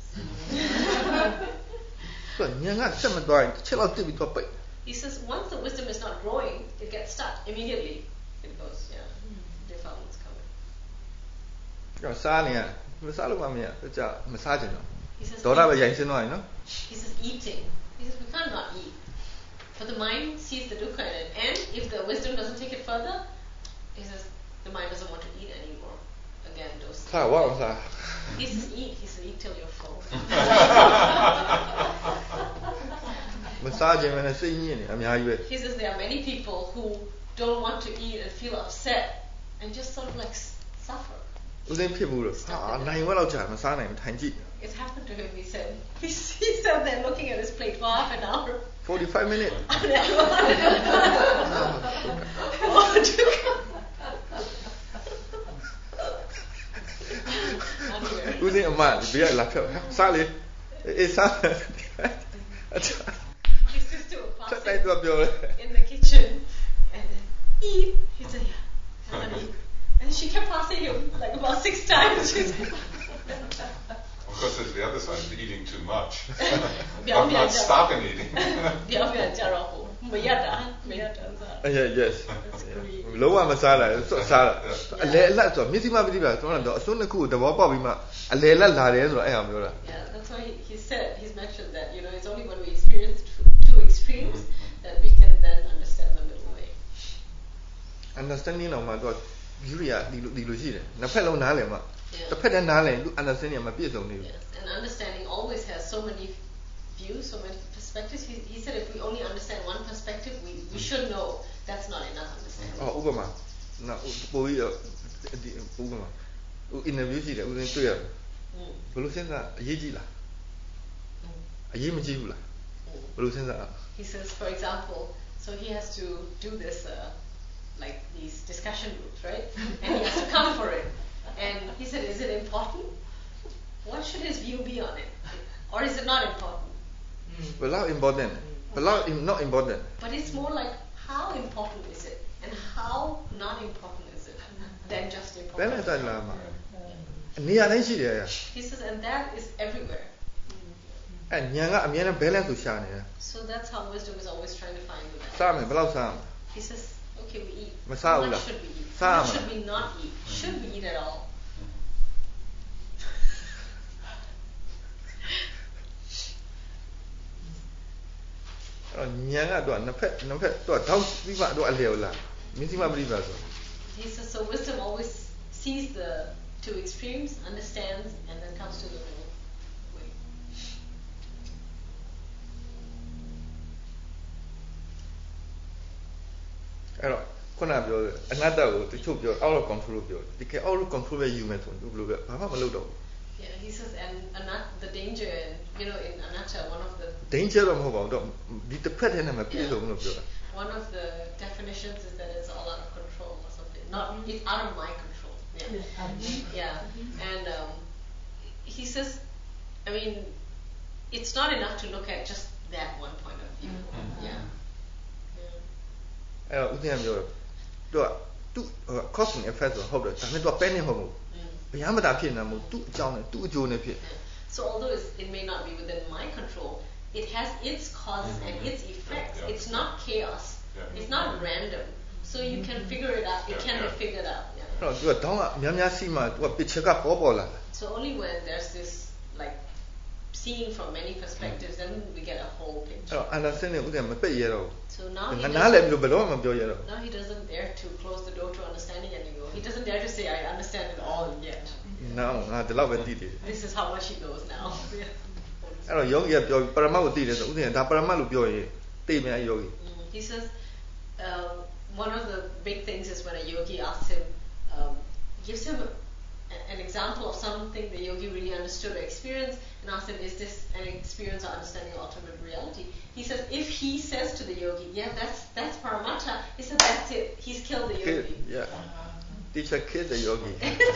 ဆိုတော့ဉာဏ်ကဆက်မသွားရင်တစ်ချက်လောက်တစ်ပြီးတော့ပိတ် He says once the wisdom is not growing, it gets stuck immediately. It goes, yeah, defilements come in. ကြောင့်စားနေရမစားလို့မှမရတကြမစားချင်တော့ He says ဒေါသပဲရိုင်ရှင်းသွားရင်နော် He says eating. He says we can't not eat. But the mind sees the dukkha in it. And if the wisdom doesn't take it further, he says the mind doesn't want to eat anymore. Again, those စားဝအောင်စား He says eat. He says eat till you're full. မစားခြင်းပဲနဲ့စိတ်ညစ်နေအများကြီးပဲ He says there are many people who don't want to eat and feel upset and just sort of like s- suffer. ဦးဇင်းဖြစ်ဘူးလို့ဟာနိုင်ဝက်လောက်ကြာမစားနိုင်ဘူးထိုင်ကြည့် It happened to him, he said. He, he sat there looking at his plate for half an hour. forty-five minutes Oh, dukkha. Anyway. ဦးဇင်းအမဘေးကလာဖြတ်စားလေအေးစားအချာ His sister would pass ချက်တိုင်း him သူကပြောတယ် in the kitchen and then eat. He said, yeah, and then eat. And she kept passing him like about six times. She said, Of course, there's the other side of eating too much. Yeah, of yeah, not yeah. stopping eating. ပြောင်းပြန်ကြတော့ဟိုမရတာမရတာစား yes yes That's great. လုံးဝမစားလိုက်စွတ်စားတာအလဲအလတ်ဆိုတော့မျက်စိမပတိပါကျွန်တော်တော့အစွန်းတစ်ခုကိုသဘောပေါက်ပြီးမှအလဲအလတ်လာတယ်ဆိုတော့အဲ့အောင်ပြောတာ Yeah, that's why he, he said, he's mentioned that, you know, it's only when we experience two, two extremes that we can then understand the middle way. understanding တော့မှသူက view ရဒီလိုဒီလိုရှိတယ်နှစ်ဖက်လုံးနားလည်မှ Yeah. တစ်ဖက်တည်းနားလည်ရင်သူ understanding ကမပြည့်စုံနေဘူး Yes, and understanding always has so many views, so many perspectives. He, he said if we only understand one perspective, we, we should know that's not enough understanding. အော်ဥပမာနော်ပိုပြီးတော့ဒီဥပမာဟို interview ရှိတယ်ဦးစင်းတွေ့ရတယ် Mm, ဘယ်လိုစဉ်းစားအရေးကြီးလား mm, အရေးမကြီးဘူးလား mm. ဘယ်လိုစဉ်းစား He says, for example, so he has to do this, uh, like these discussion groups, right? And he has to come for it. And he said, is it important? What should his view be on it? Or is it not important? ဘယ်လောက် important ဘယ်လောက် not important But it's more like how important is it? And how not important is it than just ဘယ်နဲ့ important? တက်လာမှာနေရာတိုင်းရှိတယ် He says, and that is everywhere. အဲညာကအမြဲတမ်း balance ကိုရှာနေတယ် So that's how wisdom is always trying to find the စား balance. မယ်ဘယ်လောက်စားမလဲ He says, okay, we eat. Mà How sao much là? should we eat? Sao How much mà? should we not eat? Should we eat at all? အဲ့တော့ညာကတော့နှစ်ဖက်နှစ်ဖက်သူကတောက်ပြီးမှသူအလျော်လာမင်းစီမပရိပါဆို He says, so wisdom always sees the two extremes, understands, and then comes to the middle way. အဲ့တော့ခုနပြောတယ်အနတ္တကိုတချို့ပြော out of control လို့ပြောတယ်တကယ် out of control ပဲယူမယ်ဆိုရင်သူဘယ်လိုပဲဘာမှမလုပ်တော့ဘူး Yeah, he says, and anat, the danger, in, you know, in anatta, one of the danger တော့မဟုတ်ပါဘူးတော့ဒီတစ်ဖက်တည်းနဲ့မပြည့်စုံဘူးလို့ပြောတာ one of the definitions is that it's all out of control or something. Not it's out of my control. Yeah. Yeah. And um, he says, I mean, it's not enough to look at just that one point of view. Yeah. Yeah. အဲ့တော့ဦးသိမ်းပြောတယ်သူကသူ cause and effect ဆိုဟုတ်တယ်ဒါပေမဲ့သူက panic ဟုတ်ဘူး Mm. ဘယ်မှမတာဖြစ်နေမှာမဟုတ်သူ့အကြောင်းနဲ့သူ့အကျိုးနဲ့ဖြစ် So although it's, it may not be within my control, it has its causes and its effects. Yeah. It's not chaos. Yeah. It's not random. So you can figure it out. It Yeah, can be yeah. figured out. Yeah. အဲ့တော့သူကတောင်းကများများစီမှသူက picture ကပေါ်ပေါ်လာတာ So only when there's this like seeing from many perspectives, then we get a whole အဲ့ picture. တော့ understanding ဦးသိမ်းမပိတ်ရတော့ So now ဘူး he ငါနားလည်ပြီး doesn't, လို့ဘယ်တော့မှမပြောရတော့ now he doesn't dare to close the door to understanding anymore. He doesn't dare to say I understand it all yet. နောင်ငါဒီလောက်ပဲသိတယ် This is how much he knows now. Yeah. အဲ့တော့ယောဂီကပြောပရမတ်ကိုသိတယ်ဆိုဦးသိမ်းဒါပရမတ်လို့ပြောရင်သိမယ်ယောဂီ Mm, he says um, one of the big things is when a yogi asks him, um, gives him a, an example of something the yogi really understood or experienced, and asked him, is this an experience or understanding of ultimate reality? He says, if he says to the yogi, yeah, that's that's Paramattha, he said, that's it, he's killed the Kid, yogi. yeah. Teacher killed the yogi.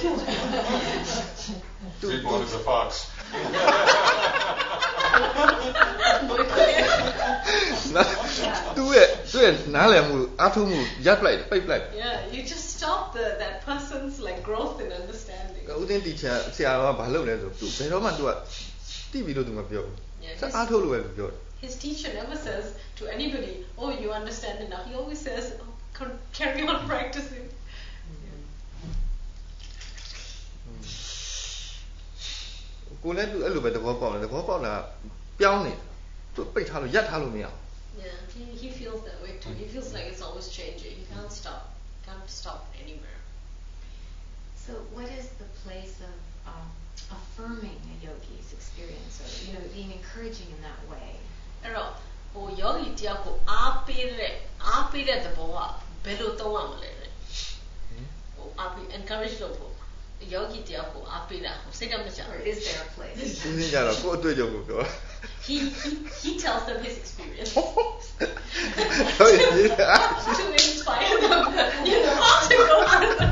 Reborn as a fox. သူ့ရဲ့သူ့ရဲ့နားလည်မှုအားထုတ်မှုရပ်ပလိုက်ပိတ်ပလိုက် Yeah, you just stop the that person's like growth in understanding. ဦးသိန်း teacher ဆရာတော်ကဘာလုပ်လဲဆိုသူဘယ်တော့မှသူကတိပြီလို့သူမပြောဘူး Yeah, စအားထုတ်လို့ပဲသူပြောတယ် His teacher never says to anybody, oh, you understand enough. He always says, oh, con- carry on practicing. ကိုလည်းသူအဲ့လိုပဲသဘောပေါက်တယ်သဘောပေါက်တာပြောင်းနေသူပိတ်ထားလို့ရပ်ထားလို့မရအောင် Yeah, he, he feels that way too. He feels like it's always changing. He can't stop. Can't stop anywhere. So what is the place of um, affirming a yogi's experience, or you know, being encouraging in that way? အဲ့တော့ဟို yogi တယောက်ကိုအားပေးတဲ့အားပေးတဲ့သဘောကဘယ်လိုသုံးရမလဲတဲ့ဟိုအားပေး encourage လုပ်ဖို့ yogi တယောက်ကိုအားပေးတာဟိုစိတ်ကမချ Or is there a place? ဦးသိန်းကြတော့ကိုယ့်အတွေ့အကြုံကိုပြော he, he he tells them his experience ဟုတ်ရဲ့ to inspire them, you know, to go further.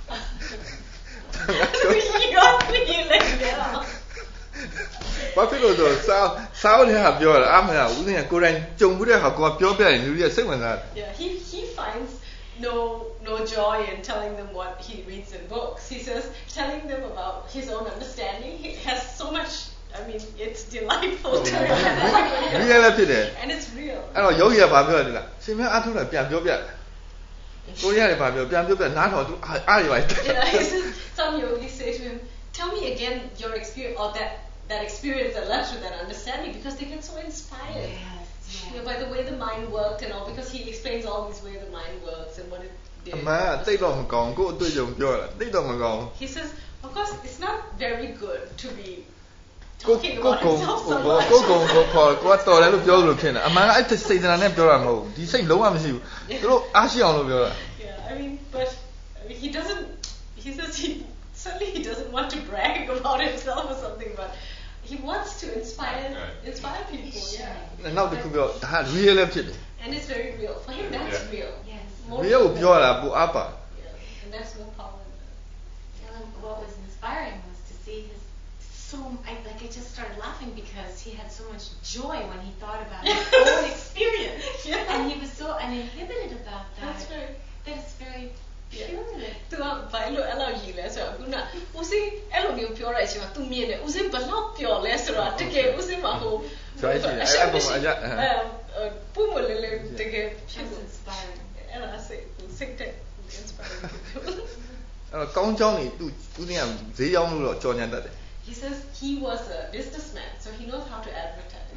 Really got me like that. ဘာဖြစ်လို့ဆိုစားစားတဲ့ဟာပြောတာအမှန်ကဦးသိန်းကကိုယ်တိုင်ကြုံမှုတဲ့ဟာကိုကပြောပြရင်လူတွေကစိတ်ဝင်စားတယ် Yeah, he he finds no no joy in telling them what he reads in books. He says telling them about his own understanding. He has so much. I mean, it's delightful to real လည်းဖြစ်တယ် and it's real. အဲ့တော့ယောဂီကဘာပြောလဲရှင်မအားထုတ်တာပြန်ပြောပြကိုရီးယားလည်းဘာပြောပြန်ပြောပြနားထောင်သူအားရပါ Yeah, he says, some yogis say to him, tell me again your experience or that that experience that led to that understanding, because they get so inspired. Yes, You know, by the way the mind worked and all, because he explains all these ways the mind works and what it did. အမှန်တိတ်တော့မကောင်းကိုယ့်အတွေ့အကြုံပြောတာတိတ်တော့မကောင်း He says, of course, it's not very good to be ကို talking ကို about ကို himself so ကို much. ကိုကိုကိုခေါ်ကိုကတော်တယ်လို့ပြောလို့ဖြစ်နေအမှန်ကအဲ့စိတ်တနာနဲ့ပြောတာမဟုတ်ဘူးဒီစိတ်လုံးဝမရှိဘူးသူတို့အားရှိအောင်လို့ပြောတာ Yeah, I mean, but I mean, he doesn't. He says he certainly he doesn't want to brag about himself or something, but he wants to inspire inspire people. Yeah, နောက်တစ်ခုပြောဒါ real လည်းဖြစ်တယ် and it's very real for him. That's Yeah. real. Yes. More real ကို real ပြောတာပိုအားပါ Yeah, and that's more power. in that. Yeah, and what was inspiring was to see his so I like I just started laughing because he had so much joy when he thought about his own experience, Yeah. and he was so uninhibited about that. That's right. That it's very Yeah. pure. သူကဘာလို့အဲ့လိုကြီးလဲဆိုတော့ခုနဦးစင်းအဲ့လိုမျိုးပြောတဲ့အချိန်မှာသူမြင်တယ်ဦးစင်းဘယ်လောက်ပျော်လဲဆိုတော့တကယ်ဦးစင်းမှာဟို Try to- အဲ့အပေါ်မှာအရအဲ့အဲပူမလေးလေးတကယ်ဖြစ် Just လို့ inspiring. အဲ့ဒါစိတ်စိတ်တဲ့ inspiring people. အဲ့တော့ကောင်းကြောင်းနေသူဦးသိန်းကဈေးရောက်လို့တော့ကြော်ညာတတ်တယ် He says he was a businessman, so he knows how to advertise.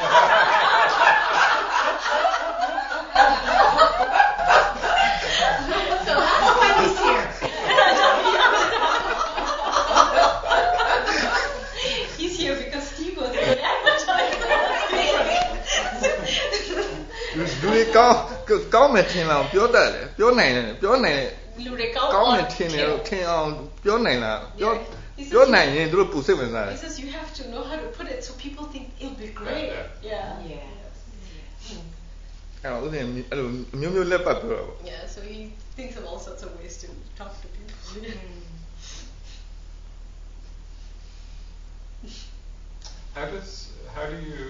So that's why he's here. He's here because Steve was a good advertiser. လူတွေကောင်းကောင်းမယ်ထင်အောင်ပြောတတ်တယ်ပြောနိုင်တယ်ပြောနိုင်တယ်လူတွေကောင်းကောင်းတယ်ထင်တယ်လို့ထင်အောင်ပြောနိုင်လားပြောပြောနိုင်ရင်သူတို့ပူစိတ်ဝင်စားတယ် He says you have to know how to put it so people think it'll be great. Yeah, Yeah. Yeah. အဲ့တော့ဦးသိန်းအဲ့လိုအမျိုးမျိုးလက်ပတ်ပြောတာပေါ့ Yeah, so he thinks of all sorts of ways to talk to people. How does how do you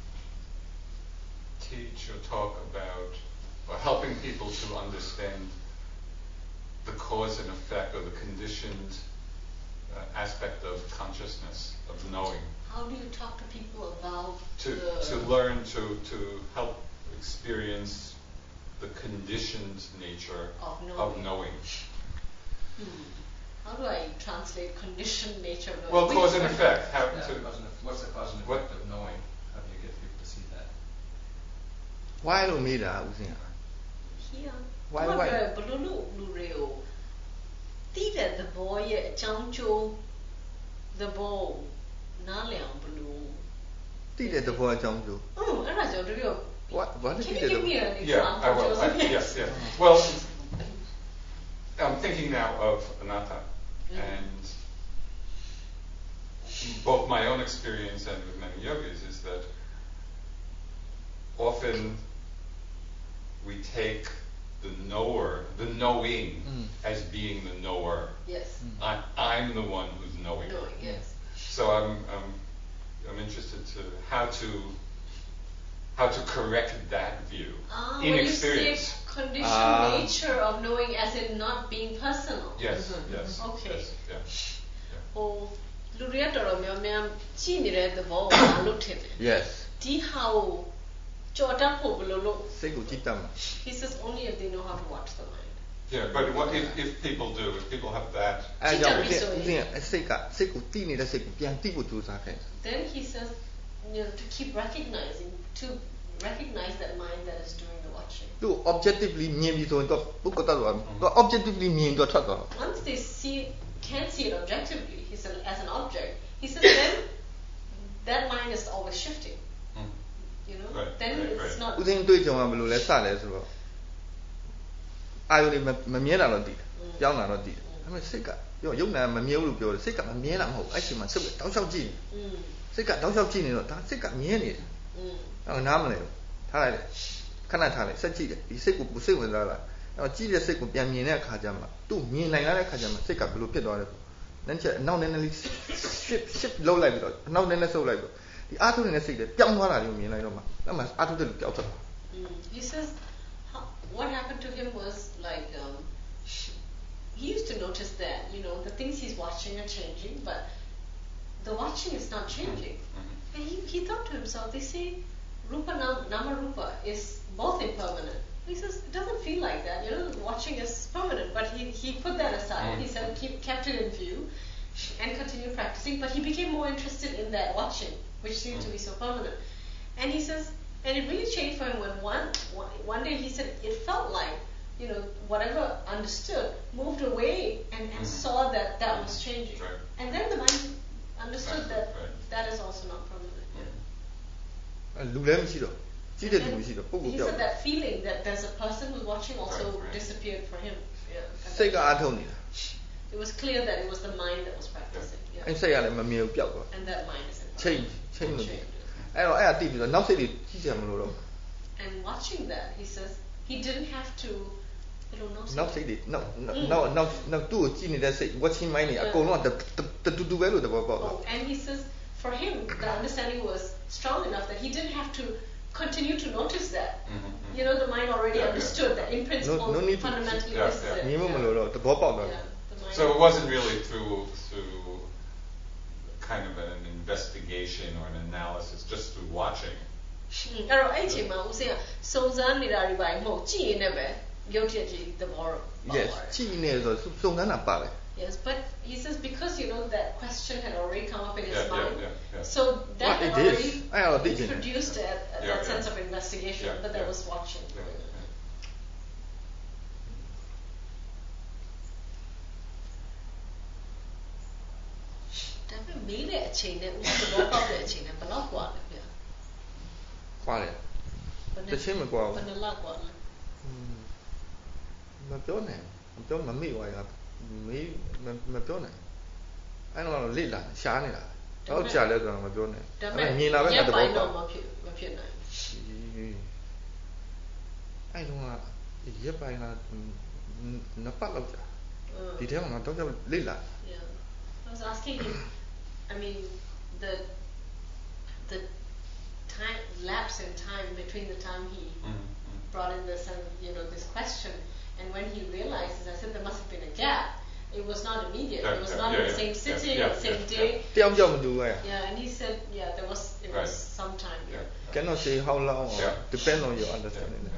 teach or talk about or helping people to understand the cause and effect or the conditioned uh, aspect of consciousness, of knowing? How do you talk to people about To the to learn to to help experience the conditioned nature Of knowing. of knowing. Hmm. How do I translate conditioned nature of knowing? Well, Which cause and one? effect. How Yeah, to cause and eff- what's the cause and What- effect of knowing? How do you get people to see that? why လို့မေးတာဦးသိန်းက Here. Why- What why? ဘယ်လိုလုပ်လူတွေကိုသိတဲ့သဘောရဲ့အကြောင်းကျိုးသဘောနားလည်အောင်ဘယ်လိုတိတဲ့သဘောအကြောင်းကျိုးอืมအဲ့ဒါကြောင့်တို့ရော what what Can is you it give me an Yeah, I example? will. I, Joseph? yes, yes. Well, I'm thinking now of anatta, Mm. and both my own experience and with many yogis is that often we take the knower, the knowing, Mm. as being the knower. Yes. I, I'm the one who's knowing. Knowing, yes. So I'm, I'm, I'm interested to how to how to correct that view Ah, in when experience. you say conditioned Ah. nature of knowing as in not being personal. Yes, Mhm. yes. Okay. Yes, yeah. yeah. ဟိုလူတွေကတော်တော်များများကြည့်နေတဲ့သဘောကိုမလို့ထင်တယ် yes ဒီဟာကိုကြော်တတ်ဖို့ဘယ်လိုလုပ်စိတ်ကိုကြည့်တတ်မှာ he says only if they know how to watch the mind Yeah, but what if, if people do, if people have that, အဲဒါကြောင့်ကြည့်တတ်ပြီဦးဆိုဇရင်င်းအစိတ်ကစိတ်ကိုတိနေတဲ့စိတ်ကိုပြန်တိဖို့ကြိုးစားခဲ့တယ် then he says you know to keep recognizing to recognize that mind that is doing the watching သူ objectively မြင်ပြီးဆိုရင်တော့ပုဂ္ဂတတ်သွားသူ objectively မြင်တော့ထွက်သွား once they see can't see it objectively he said as an object he says then that mind is always shifting mm, you know Right, then right, it's right. not ဦးဇင်းတွေ့ကြုံကဘယ်လိုလဲစလဲဆိုတော့အာယုန်တွေမမမြဲတာတော့တည်တယ်ပြောင်းတာတော့တည်တယ်ဒါပေမဲ့စိတ်ကပြောရုပ်နာမမြဲဘူးလို့ပြောတယ်စိတ်ကမမြဲတာမဟုတ်အဲ့ချိန်မှာစိတ်ကတောက်လျှောက်ကြည့် mm စိတ်ကတောက်လျှောက်ကြည့်နေတော့ဒါစိတ်ကမြဲနေတယ် mm အဲ့တော့နားမလဲဘူးထားလိုက်တယ်ခဏထားလိုက်စက်ကြည့်တယ်ဒီစိတ်ကိုစိတ်ဝင်စားလာအဲ့တော့ကြည့်တဲ့စိတ်ကိုပြန်မြင်တဲ့အခါကျမှသူ့မြင်နိုင်လာတဲ့အခါကျမှစိတ်ကဘယ်လိုဖြစ်သွားလဲနည်းချက်အနောက်နည်းနည်းလေး shift shift လုပ်လိုက်ပြီးတော့အနောက်နည်းနည်းဆုပ်လိုက်ပြီးဒီအာထုနေတဲ့စိတ်တွေပြောင်းသွားတာတွေကိုမြင်လိုက်တော့မှအဲ့မှာအာထုတဲ့လူပြောက်သွား Mm. He says how, what happened to him was like um, he used to notice that you know the things he's watching are changing, but the watching is not changing. Mhm. And he, he thought to himself, they say rupa nam, nama rupa is both impermanent. He says it doesn't feel like that. You know, watching is permanent, but he, he put that aside. Mm. He said keep kept it in view and continued practicing, but he became more interested in that watching, which seemed to be so permanent. And he says, and it really changed for him when one, one one day he said it felt like, you know, whatever understood moved away and, and Mhm. saw that that was changing. Right. And then the mind understood Right, that right. that is also not permanent. Yeah. အဲ့လူလည်းမရှိတော့ကြည့်တဲ့လူမရှိတော့ပုဂ္ဂိုလ် He ပြောက် said that feeling that there's a person who's watching also Right, right. disappeared for him. Yeah. And စိတ်က that- အာထုနေတာ it was clear that it was the mind that was practicing. Yeah. အဲ့စိတ်ကလည်းမမြင်ဘူးပြောက်သွား And that mind is ချိန် impermanent. ချိန်လို့ Change. အဲ့တော့အဲ့ဒါတိပြီးတော့နောက်စိတ်တွေကြည့်ကြမလို့တော့ And watching that, he says he didn't have to, you know, know နောက်စိတ်တွေနောက် Mm. နောက်နောက်နောက်သူ့ကိုကြည့်နေတဲ့စိတ် watching mind တွေအကုန်လုံးကတတူတူပဲလို့သဘောပေါက်သွား Oh, and he says for him the understanding was strong enough that he didn't have to continue to notice that. Mhm, mhm. You know, the mind already Yeah, yeah. understood that in principle no need to- fundamentally Yeah, this is yeah. it. မြင်မမလို့တော့သဘောပေါက်သွား Yeah, the mind. So it wasn't really through through kind of an investigation or an analysis, just through watching. အဲ့တော့အဲ့ဒီအချိန်မှာဦးစင်းကစုံစမ်းနေတာတွေပါမဟုတ်ကြည့်ရင်လည်းပဲရုပ်တရက်ကြီးသဘောတော့ပေါက် yes သွားတယ်ကြည့်နေဆိုစုံစမ်းတာပါတယ် Yes, but he says because you know that question had already come up in his Yeah, yeah, mind, yeah, yeah. so that What had it is. already I have a teaching. introduced a, a, Yeah, that yeah. sense of investigation, Yeah, but there yeah. was watching. Yeah, yeah. ဒါပေမဲ့မေးတဲ့အချိန်နဲ့ဦးသဘောပေါက်တဲ့အချိန်နဲ့ဘယ်လောက်กว่าလဲဗျာခွာတယ်ဘယ်တစ်ချင်းမကွာဘူးဘယ်နှစ်လกว่าလဲမပြောနိုင်ဘူးမပြောမမေ့သွားရမေးမမပြောနိုင်အဲ့တော့လိလာရှားနေတာတော့ကြာလဲဆိုတော့မပြောနိုင်ဒါပေမဲ့မြင်လာပဲရက်သပိုဘောင်ပေါတော့က်မဖြစ်မဖြစ်နိုင်ဘူးအဲ့တော့ရက်ပိုင်းကနှစ်ပတ်လောက်ကြာ Uh, ဒီထဲမှာတော့ကြောက်လိလာ yeah. I was asking him, I mean, the the time lapse in time between the time he Mhm, mhm. brought in this and you know this question and when he realizes, I said there must have been a gap. It was not immediate. Yeah, it was yeah, not yeah, in the yeah, same yeah, sitting, yeah, the same yeah, day. တယောက်ကြောက်မတူဘူး Yeah, and he said, yeah, there was it was Right. some time. Yeah. Yeah. cannot say how long or Yeah. depend on your Yeah, understanding yeah.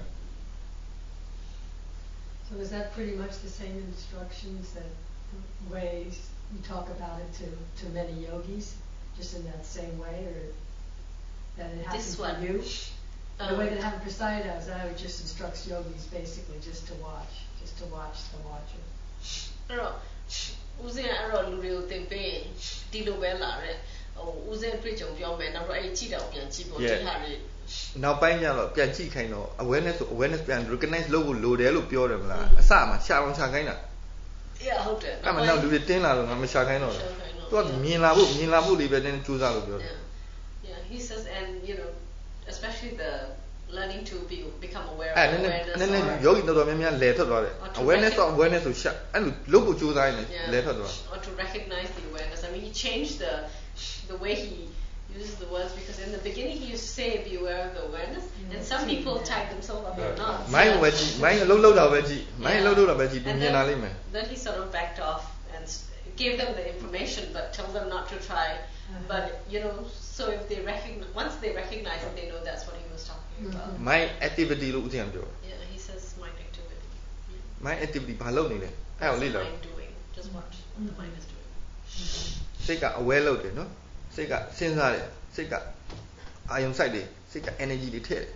So is that pretty much the same instructions that ways you talk about it to, to many yogis, just in that same way, or that it happened This for one. you? Um, the way that happened for Sayadaw is that I would just instruct yogis basically just to watch, just to watch the watcher. အဲ့တော့ဦးစင်းအဲ့တော့လူတွေကိုသင်ပေးရင်ဒီလိုပဲလာတဲ့ဟိုဦးစင်းတွေ့ကြုံပြောမယ်နောက်တော့အဲ့ဒီကြည့်တာကိုပြန်ကြည့်ဖို့ဒီဟာတွေနောက်ပိုင်းကျတော့ပြန်ကြည့်ခိုင်းတော့ awareness ဆို awareness ပြန် recognize လုပ်ဖို့လိုတယ်လို့ပြောတယ်မလားအစမှာရှာအောင်ရှာခိုင်းတာ Yeah ဟုတ်တယ်အဲ့မှာနောက်လူတွေတင်းလာတော့ငါမရှာခိုင်းတော့ဘူးရှာခိုင်းတော့သူကမြင်လာဖို့မြင်လာဖို့လေးပဲနည်းနည်းကြိုးစားလို့ပြောတယ် Yeah, yeah. He says, and you know, especially the learning to be become aware အဲ့ of နည်းနည်း awareness. နည်းနည်း or- ယောဂီတော်တော်များများလဲထွက်သွားတယ် Or to awareness recognize- of awareness ဆိုရှက်အဲ့လိုလုပ်ဖို့ကြိုးစားရင် Yeah. လဲထွက်သွား Or to recognize the awareness. I mean, he changed the the way he uses the words because in the beginning he used to say, "Be aware of the awareness," Mm, and some see people that. tied themselves up in Yeah. knots. မိုင်းကိုပဲကြည့်မိုင်းအလုံးလုံးတာပဲကြည့်မိုင်းအလုံးလုံးတာပဲကြည့်သူ And မြင် then, လာလိမ့်မယ် then he sort of backed off and s- gave them the information, but told them not to try. But you know, so if they recognize, once they recognize it, they know that's what he was talking about. Mhm. မိုင်း activity လို့ဦးဇင်ပြော Yeah, he says mind activity. Yeah. မိုင်း activity ဘာလုပ်နေလဲအဲ့ကိုလေ့ What's လာ the mind doing? Just what the mind is doing. စိတ်က aware လုပ်တယ်နော်စိတ်ကစဉ်းစားတယ်စိတ်ကအာယုံစိုက်တယ်စိတ်က energy တွေထည့်တယ်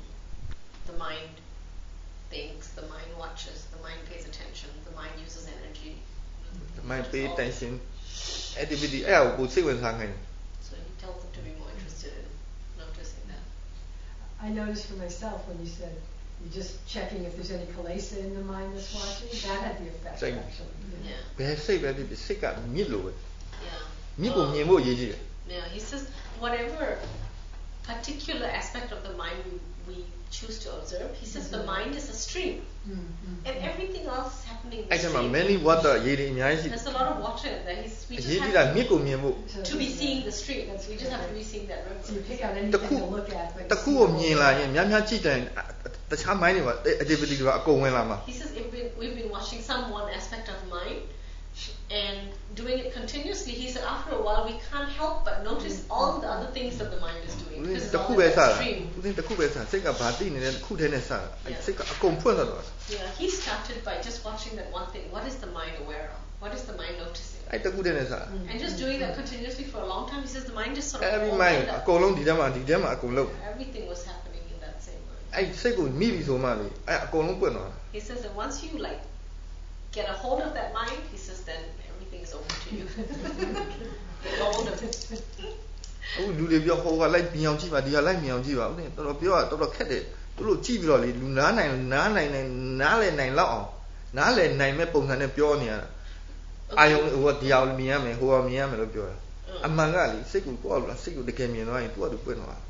The mind thinks, the mind watches, the mind pays attention, the mind uses energy. mind pay All- attention activity အဲ့ဒါကိုကိုစိတ်ဝင်စားခိုင်းတယ် So he tells them to be more interested in noticing that. I noticed for myself when you said you're just checking if there's any kilesa in the mind that's watching, that had the effect Same. actually. Yeah. ဘယ်စိတ်ပဲဖြစ်ဖြစ်စိတ်ကမြစ်လို့ပဲ Yeah. မြစ်ကို Uh, မြင်ဖို့အရေးကြီးတယ် Yeah, he says whatever particular aspect of the mind we, we choose to observe, he says the Mhm. mind is a stream. Mm, mm, And mm. everything else is happening in the အဲ့ကျမှ stream. many water ရေတွေအများကြီးရှိတယ် There's a lot of water in there. He's, we အ just ရေးကြီး have တာမြစ်ကိုမြင်ဖို့ So to be this is- seeing the stream. We just have to be seeing that river. So you pick out တ anything ခု to look at, but တ you ခု see ကို the မြင် whole လာ thing. ရင်များများကြည့်တယ်တခြား mind တွေမှာ activity တွေကအကုန်ဝင်လာမှာ He says if we, we've been watching some one aspect of mind and doing it continuously, he said after a while we can't help but notice all the other things that the mind is doing. ဦး Because ဇင်း it's တ all ခု in ပဲ that စတာ stream. ဦးဇင်းတခုပဲစတာစိတ်ကဘာသိနေလဲတခုတည်းနဲ့စတာအဲ့ Yeah. စိတ်ကအကုန်ဖွင့်သွားတာ Yeah, he started by just watching that one thing. What is the mind aware of? What is the mind noticing? အဲ့တခုတည်းနဲ့စတာ And just doing that continuously for a long time, he says the mind just sort of every all mind lined အ up. ကုန်လုံးဒီထဲမှာဒီထဲမှာအကုန်လုံး Everything was happening in that same mind. အဲ့စိတ်ကိုမိပြီဆိုမှလေအဲ့အကုန်လုံးပွင့်သွားတာ He says that once you like get a hold of that mind, he says then everything is open to you. Get hold of it. အခုလူတွေပြောဟိုကလိုက်မြင်အောင်ကြည့်ပါဒီကလိုက်မြင်အောင်ကြည့်ပါဦးဇင်းတော်တော်ပြောတာတော်တော်ခက်တယ်သူတို့ကြည့်ပြီးတော့လေလူနားနိုင်နားနိုင်နိုင်နားလည်နိုင်လောက်အောင်နားလည်နိုင်မဲ့ပုံစံနဲ့ပြောနေရတာအာယုံဟိုကဒီအောင်မြင်ရမယ်ဟိုကမြင်ရမယ်လို့ပြောတာအမှန်ကလေစိတ်ကိုကိုယ့်အလိုစိတ်ကိုတကယ်မြင်သွားရင်သူ့အတူပွင့်သွားတာ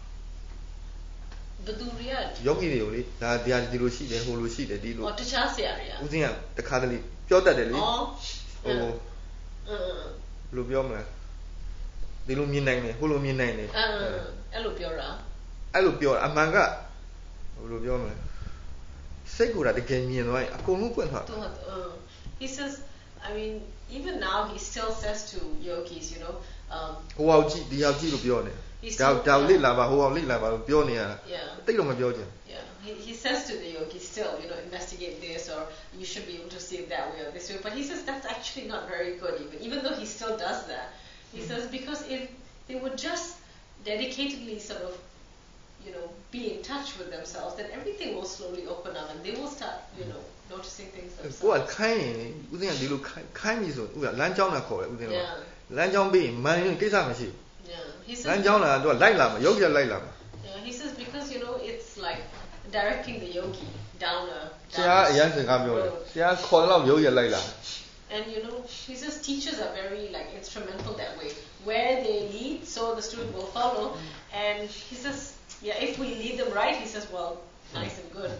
The do reality. ယောဂီတွေကိုလေဒါတရားဒီလိုရှိတယ်ဟိုလိုရှိတယ်ဒီလို Or to chance area. ဦးဇင်းကတခါတလေပြောတတ်တယ်လေ Or ဟို uh, uh, ဘယ်လိုပြောမလဲဒီလိုမြင်နိုင်တယ်ဟိုလိုမြင်နိုင်တယ် uh, hello Piora. အဲ့လိုပြောတာအမှန်ကဘယ်လိုပြောမလဲစိတ်ကိုယ်တာတကယ်မြင်သွားရင်အကုန်လုံးပွင့်သွားတာ Uh, he says, I mean, even now he still says to yogis, you know, um, ဟိုအောင်ကြည့်ဒီအောင်ကြည့်လို့ပြောနေ He's ဒါ still- ဒါလိလာပါဟိုအောင်လိလာပါလို့ပြောနေရတာ yeah. တိတ်တော့မပြောချင် Yeah, he, he says to the yogis still, you know, investigate this or you should be able to see it that way or this way. But he says that's actually not very good even, even though he still does that. He says because if they would just dedicatedly sort of, you know, be in touch with themselves, then everything will slowly open up and they will start, you know, noticing things ကိုက themselves. ခိုင်းရင်လေဦးဇင်းကဒီလိုခိုင်းခိုင်းပြီဆိုဦးကလမ်းကြောင်းတာခေါ်တယ်ဦးဇင်းက Yeah. လမ်းကြောင်းပြီးရင်မန်ရင်ကိစ္စမရှိ Yeah. He ဘူးလမ်း says ကြောင်းတာသူကလိုက်လာမှာယောဂီကလိုက်လာမှာ yeah, he says because you know it's like directing the yogi down a ဆရာ down အ a ရန်စကားပြောတယ် road. ဆရာခေါ်တော့ယောဂီကလိုက်လာ And you know, he says teachers are very like instrumental that way. Where they lead, so the student will follow. And he says, yeah, if we lead them right, he says, well, nice and good.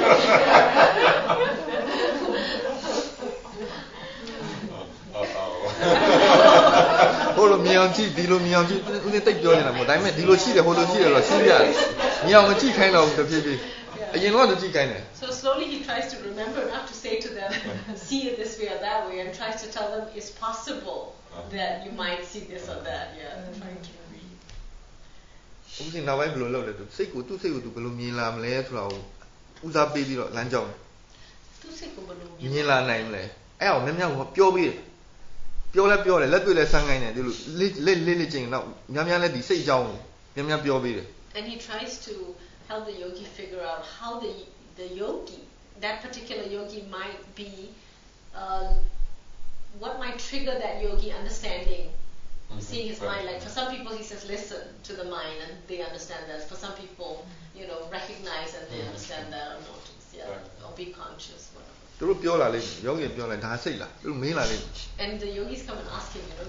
Uh-oh. ဟိုလိုမြင်အောင်ကြည့်ဒီလိုမြင်အောင်ကြည့်ဦးဇင်းတိတ်ပြောနေတာမဟုတ်ဒါပေမဲ့ဒီလိုရှိတယ်ဟိုလိုရှိတယ်တော့ရှင်းပြတယ်မြင်အောင်မကြည့်ခိုင်းတော့ဘူးတဖြည်းဖြည်းအရင်တော့ကြည့်ခိုင်းတယ် So slowly he tries to remember not to say to them, see it this way or that way, and tries to tell them it's possible that you might see this or that. Yeah, trying to read. ဦးဇင်းနောက်ပိုင်းဘယ်လိုလုပ်လဲသူစိတ်ကိုသူ့စိတ်ကိုသူဘယ်လိုမြင်လာမလဲဆိုတာကိုဦးစားပေးပြီးတော့လမ်းကြောင်း Tu sei come lo မြင်လာနိုင်မလဲအဲ့အောင်များများကပြောပြီးတယ်ပြောလဲပြောတယ်လက်တွေ့လဲဆန်းခိုင်းတယ်ဒီလိုလက်လက်လက်ချင်းတော့များများလဲဒီစိတ်အကြောင်းများများပြောပြီးတယ် And he tries to help the yogi figure out how the the yogi, that particular yogi, might be, uh, what might trigger that yogi understanding, Mhm. seeing his Right. mind. Like for some people, he says listen to the mind, and they understand that. For some people, you know, recognize and they Mhm. understand that or notice, yeah, Right. or be conscious, whatever. သူတို့ပြောလာလိမ့်မယ်ယောဂီပြောလိုက်ဒါစိတ်လားသူတို့မေးလာလိမ့်မယ် And the yogis come and ask him, you know,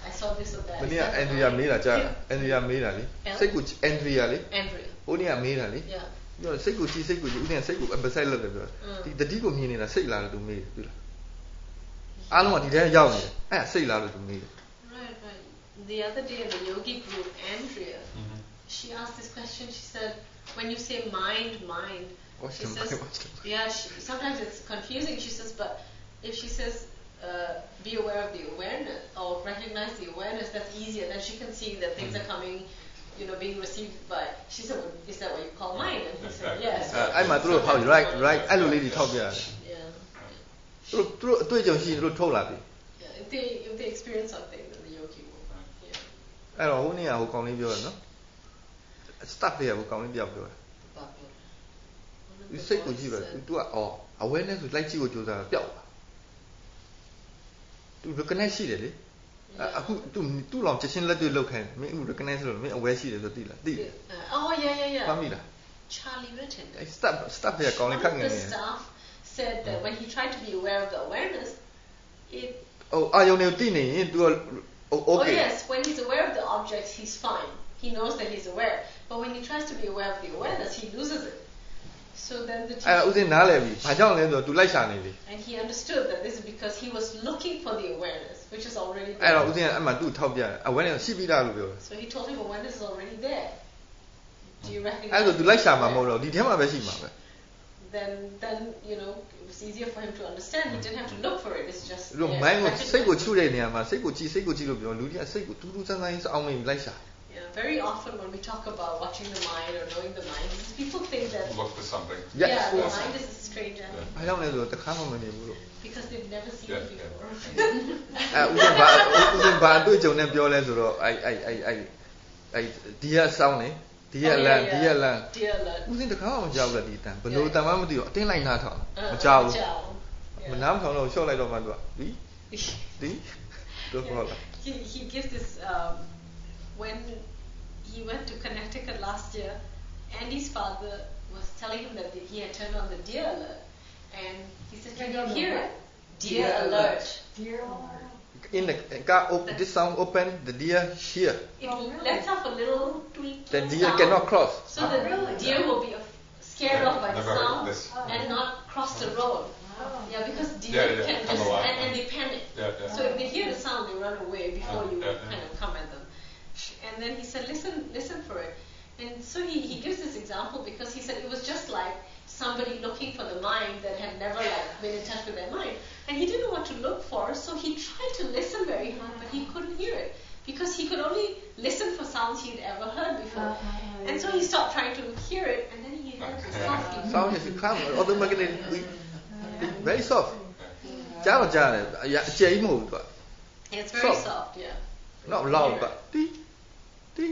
I saw this or that. မနေ့က Andrea မေးတာကြားလား Andrea မေးတာလေ Yeah. စိတ်ကို Andrea လေ Andrea. ဟိုနေ့ကမေးတာလေ Yeah. ပြောစိတ်ကိုကြည့်စိတ်ကိုကြည့်ဦးတင်စိတ်ကို emphasize လုပ်တယ်ပြော Mm. ဒီတတိကိုမြင်နေတာစိတ်လားလို့သူမေးတယ်တွေ့လားအားလုံးကဒီထဲရောက်နေတယ်အဲ့ဒါစိတ်လားလို့သူမေးတယ် Right, right. The other day in the yogi group, Andrea, Mhm. she asked this question. She said, when you say mind, mind, Watch she the says, mind, watch the mind. yeah, she, sometimes it's confusing. She says, but if she says, uh, be aware of the awareness or recognize the awareness, that's easier. Then she can see that things are coming, you know, being received by. She said, well, is that what you call mind? And he said, Exactly. yes. အဲ့မှာသူတို့ဟော right right အဲ့လိုလေးတွေထောက်ပြရတယ် Yeah, သူတို့သူတို့အတွေ့အကြုံရှိရင်သူတို့ထုတ်လာပြီ yeah. If they if they experience something, then the yogi will. Yeah. အဲ့တော့ဟိုနေ့ကဟိုကောင်လေးပြောတယ်နော် staff တွေကဟိုကောင်လေးပြောက်ပြောတယ် One of ဒီ the စိတ်ကိုကြည့်ပဲ boys said- तू ကအော် awareness ကိုလိုက်ကြည့်ကိုကြိုးစားတာပျောက်သွား तू recognize ရှိတယ်လေအခု तू तू လောင်ချက်ချင်းလက်တွေ့လောက်ခိုင်းမင်းအခု recognize လို့မင်း aware ရှိတယ်ဆိုသိလားသိတယ် Uh, oh yeah, yeah, yeah. မှတ်မိလား Charlie Written. အဲ့ staff staff တွေကကောင်လေးခက်ငယ် One of နေ the staff said that when he tried to be aware of the awareness, it. ဟိုအာယုံတွေကိုသိနေရင် तू က Oh okay yes, when he's aware of the object, he's fine. He knows that he's aware. But when he tries to be aware of the awareness, he loses it. So then the အဲ့ဒါဥ teacher, စဉ်နားလည်ပြီဘာကြောင့်လဲဆိုတော့ तू လိုက်ရှာနေပြီ and he understood that this is because he was looking for the awareness, which is already အဲ့တော့ဥ there. စဉ်အဲ့မှာ तू ထောက်ပြတယ် awareness ရှိပြီးသားလို့ပြောတယ် So he told him awareness is already there. Do you အဲ့ recognize? ဒါ तू လိုက်ရှာမှာ it? မဟုတ်တော့ဒီထဲမှာပဲရှိမှာပဲ Then, then you know, it was easier for him to understand. He didn't have to look for it. It's just. တို့ there, mind ကို recognize. စိတ်ကိုချုပ်တဲ့နေရာမှာစိတ်ကိုကြည့်စိတ်ကိုကြည့်လို့ပြောလူတွေကစိတ်ကိုတူးတူးဆန်းဆန်းကြီးအောင်မြင်လိုက်ရှာ Yeah, very often when we talk about watching the mind or knowing the mind, people think that Look for something. Yes. yeah, the Yes. mind is a strange animal ။ဘာကြောင့်လဲဆိုတော့တခါမှမနေဘူးလို့ because they've never seen Yeah, it yeah. before. ။အဲဥစဉ်ဘာဥစဉ်ဘာအတွေ့အကြုံနဲ့ပြောလဲဆိုတော့အဲအဲအဲအဲအဲဒီကစောင်းနေဒီက Oh, yeah, လန် yeah. ဒီကလန် Dear Lord. ဥစဉ်တခါမှမကြောက်ဘူးဒီတန်ဘ Yeah. လို့တန်မှမသိတော့အတင်းလိုက်နားထောင် Uh, မကြောက်ဘူး Chao. မ Yeah. နားမထောင်တော့ရှော့လိုက်တော့မှသူကဒီဒီတော့ဘောလာ he he gives this um, when he went to Connecticut last year. Andy's father was telling him that he had turned on the deer alert, and he said, "Can Turned you on the hear what? it? Deer alert. Dear in the car op- this sound open the deer here It Oh, really? lets off a little tweak. the little deer sound. cannot cross So the really? deer will be af- scared off by the Never heard sound this. and not cross the road. Oh. Yeah, because deer Yeah, yeah, can come just alive. and, and they panic. Yeah, yeah. So if they hear the sound, they run away before Yeah, you yeah, yeah. kind of come at them. And then he said, "Listen, listen for it." And so he, he gives this example because he said it was just like somebody looking for the mind that had never like been in touch with their mind, and he didn't know what to look for. So he tried to listen very hard, but he couldn't hear it because he could only listen for sounds he'd ever heard before. Uh, uh, uh, And so he stopped trying to hear it, and then he heard the softly. sound is come automatically very soft ကြားတော့ကြားတယ်အရာအကျယ်ကြီးမဟုတ်ဘူးသူက It's very Soft. soft, yeah. not loud but တီးတီး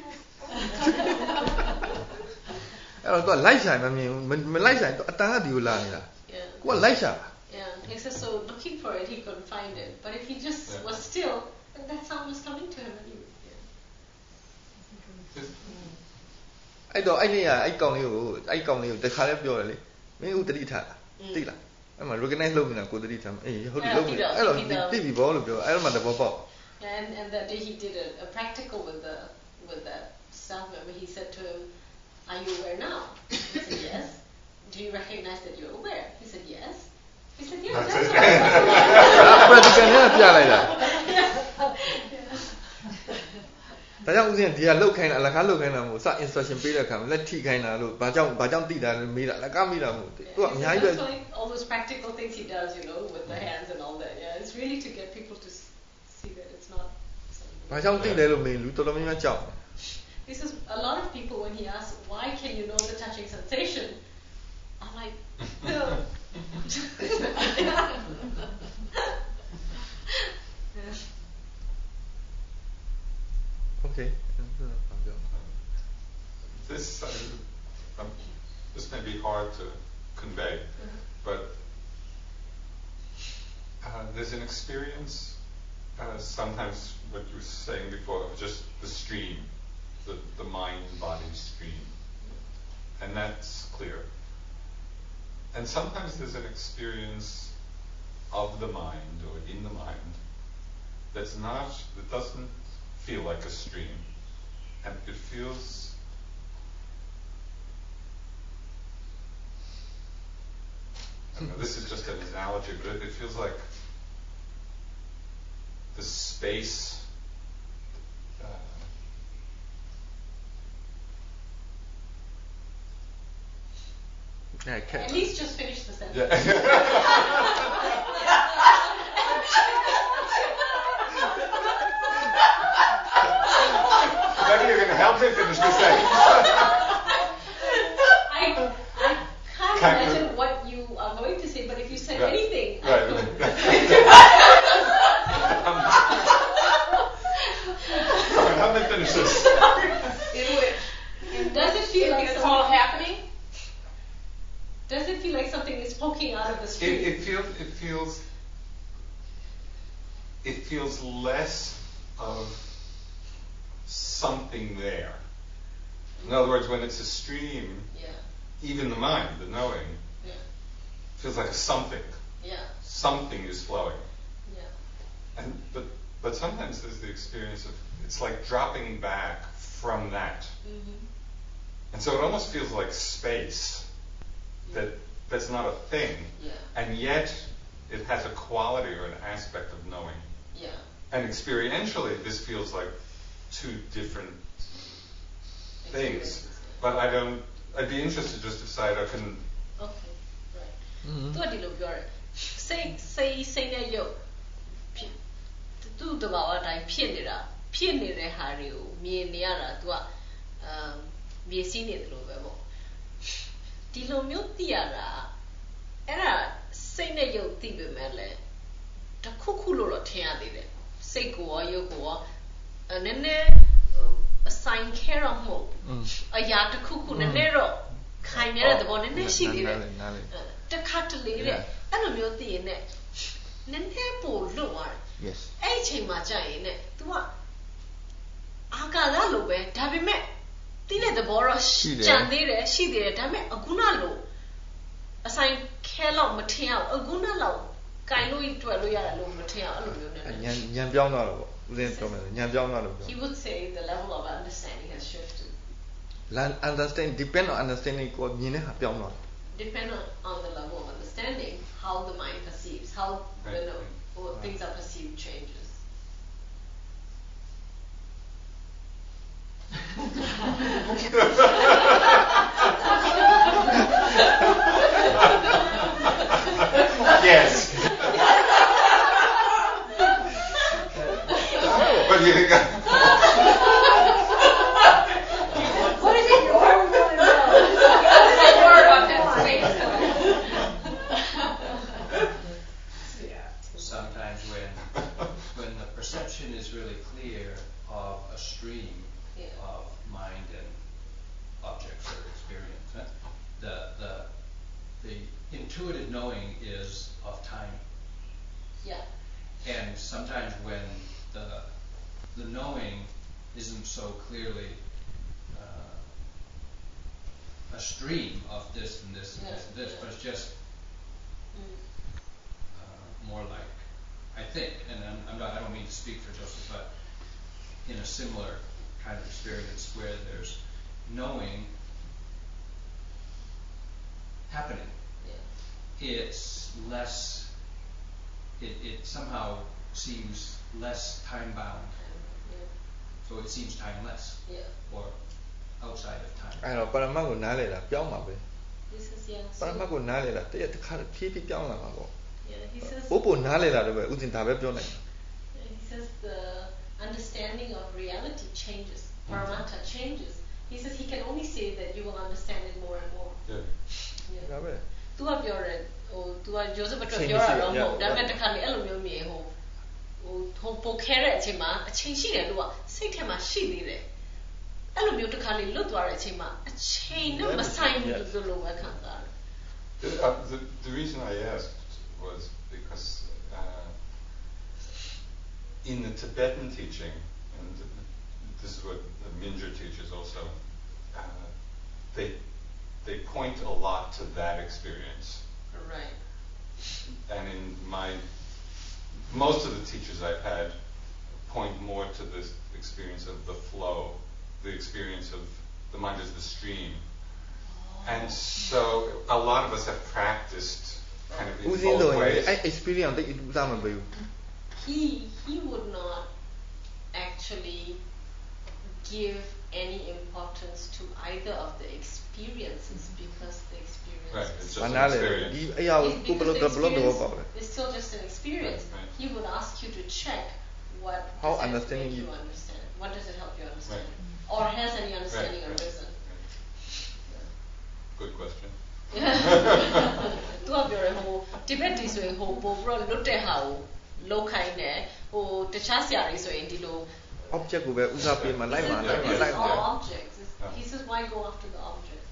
အဲ့တော့သူကလိုက်ရှာမမြင်ဘူးမလိုက်ရှာရင်သူအတန်ကဒီကိုလာနေတာ Yeah. ကိုကလိုက်ရှာ Yeah. He says so looking for it he couldn't find it. But if he just Yeah. was still, then that sound was coming to him and he yeah. Just- အဲ့တော့အဲ့နေ့ကအဲ့ကောင်လေးကိုအဲ့ကောင်လေးကိုတခါလဲပြောတယ်လေမင်းဦးတတိထားလားသိလားအဲ့မှာ recognize လုပ်နေတာကိုတတိထားအေးဟုတ်တယ်လုပ်နေအဲ့တော့သိပြီဘောလို့ပြောအဲ့တော့မှတဘောပေါက် And and that day he did a, a practical with the with that staff member. He said to him, "Are you aware now?" He said, "Yes." "Do you recognize that you're aware?" He said, "Yes." He said, "Yeah, that's That's right." ဒါ practical နဲ့ပြလိုက်တာဒါကြောင့်ဦးဇင်းဒီကလောက်ခိုင်းတာအလကားလောက်ခိုင်းတာမဟုတ်စ instruction ပေးတဲ့အခါမှာလက်ထိခိုင်းတာလို့ဘာကြောင့်ဘာကြောင့်တိတာလဲမေးတာအလကားမေးတာမဟုတ်သူကအများကြီးပဲ It's like all those practical things he does, you know, with the hands and all that. Yeah, it's really to get people to s- see that it's not. ဘာကြောင့်တိတယ်လို့မေးလူတော်တော်များများကြောက် This is a lot of people when he asks, "Why can you know the touching sensation?" I'm like, no. okay This, uh, um, this may be hard to convey, but uh, there's an experience, uh, sometimes what you were saying before, of just the stream, the, the mind-body stream, and that's clear. And sometimes there's an experience of the mind or in the mind that's not, that doesn't feel like a stream, and it feels I don't know, this is just an analogy, but it, it feels like the space uh, Yeah, okay. At least just finish the sentence. yeah. Maybe you're going to help me finish the sentence. I, I can't Can't imagine do- what you are going to say, but if you said Right. anything, Right, I could. All right, help me finish this. In which, Does it feel like it's something- all happening? Does it feel like something is poking out of the It, street? it feels it feels it feels less of something there. In other words, when it's a stream, yeah, even the mind, the knowing, yeah, feels like a something. yeah, Something is flowing. yeah. And but but sometimes there's the experience of it's like dropping back from that. Mm-hmm. And so it almost feels like space that that's not a thing. Yeah. And yet it has a quality or an aspect of knowing. Yeah. And experientially this feels like two different things. Experiences, yeah. But I don't I'd be interested just to decide I can Okay, right. Mhm. သူကဒီလိုပြောတယ်စိတ်စိတ်စိတ်နဲ့ရုပ်ဖြစ်သူ့တဘာဝအတိုင်းဖြစ်နေတာဖြစ်နေတဲ့ဟာတွေကိုမြင်နေရတာ तू ကအာမြေစည်းနေတယ်လို့ပဲပေါ့ဒီလိုမျိုးသိရတာအဲ့ဒါစိတ်နဲ့ရုပ်သိပေမဲ့လည်းတစ်ခုခုလို့တော့ထင်ရသေးတယ်စိတ်ကိုရောရုပ်ကိုရောအဲနည်းနည်းအဆိုင်ခဲတော့မဟုတ်ဘူးအရာတစ်ခုခုနည်းနည်းတော့ခိုင်မြဲတဲ့သဘောနည်းနည်းရှိသေးတယ်နားလေတစ်ခါတလေတဲ့အဲ့လိုမျိုးသိရင်ねနည်းနည်းပို့လွတ်သွားတယ် yes အဲ့အချိန်မှာကြာရင်ね तू ကအာကာသလိုပဲဒါပေမဲ့သိတဲ့သဘောတော့ကြံသေးတယ်ရှိသေးတယ်ဒါပေမဲ့အခုနလိုအဆိုင်ခဲလောက်မထင်အောင်အခုနလောက်ကင်လို့တွေ့လို့ရတယ်လို့မထင်အောင်အဲ့လိုမျိုးနဲ့ညံညံပြောင်းသွားတော့ပေါ့ဦးဇင်းပြောမယ်ညံပြောင်းသွားလို့ပြော He would say the level of understanding has shifted Learn understand depend on understanding ကိုမြင်တဲ့ဟာပြောင်းသွားတယ် depend on, on the level of understanding how the mind perceives how Right, you know right. or things are perceived changes Yes. But you think what is it you want to know More about that space. Sometimes when when the perception is really clear of a stream Yeah. of mind and objects or experience, huh? the the the intuitive knowing is of time. yeah And sometimes when the the knowing isn't so clearly uh, a stream of this and this and this and this, Yeah, but yeah. it's just mm. uh, more like, I think, and I'm, I'm not, I don't mean to speak for Joseph, but in a similar kind of experience where there's knowing happening, yeah it's less, it, it somehow seems less time bound, yeah so it seems timeless yeah or outside of time. အဲ့တော့ပရမတ်ကိုနားလေတာပြောင်းပါပဲ this is yeah ပရမတ်ကိုနားလေတာတရက်တစ်ခါဖြည်းဖြည်းပြောင်းလာမှာပေါ့ yeah he says ဘို့ဘို့နားလေတာတော့ပဲဦးဇင်းဒါပဲပြောနိုင်တယ် he says the understanding of reality changes paramata changes he says he can only say that you will understand it more and more Yeah. yeah ဒါပဲ तू ကပြောတယ်ဟို तू က Joseph အတွက်ချိန်ပြောတာရှိတော့မတယ်ဟုတ်ဒါပေမဲ့တစ်ခါလေအဲ့လိုမျိုးမြင်ဟိုဟိုဟိုပိုခဲတဲ့အချိန်မှာအချိန်ရှိတယ်လို့ကစိတ်ထဲမှာရှိသေးတယ်အဲ့လိုမျိုးတစ်ခါလေလွတ်သွားတဲ့အချိန်မှာအချိန်နဲ့မဆိုင်ဘူးလို့ပဲခံစားတယ် The, uh, the, the reason I asked was because uh, in the Tibetan teaching, and this is what the Mingyur teaches also, uh, they they point a lot to that experience. right And in my most of the teachers I've had point more to this experience of the flow, the experience of the mind as the stream. And so a lot of us have practiced kind of in both ways. Experience he he would not actually give any importance to either of the experiences because the experience right, is it's so just an experience. It's because the experience is still just an experience. Right, right. He would ask you to check what How does it understanding make you you- understand. What does it help you understand? Right. Or has any understanding Right, right, arisen? Good question. သူကပြောတယ်ဟိုဒီဘက်ဒီဆိုရင်ဟိုပို့ပြီးတော့လွတ်တဲ့ဟာကိုလောက်ခိုင်းတယ်ဟိုတခြားဆရာတွေဆိုရင်ဒီလို object ကိုပဲဦးစားပေးမှလိုက်မှလိုက်မှ This လို is က်မှ all objects. It's- He says why go after the object?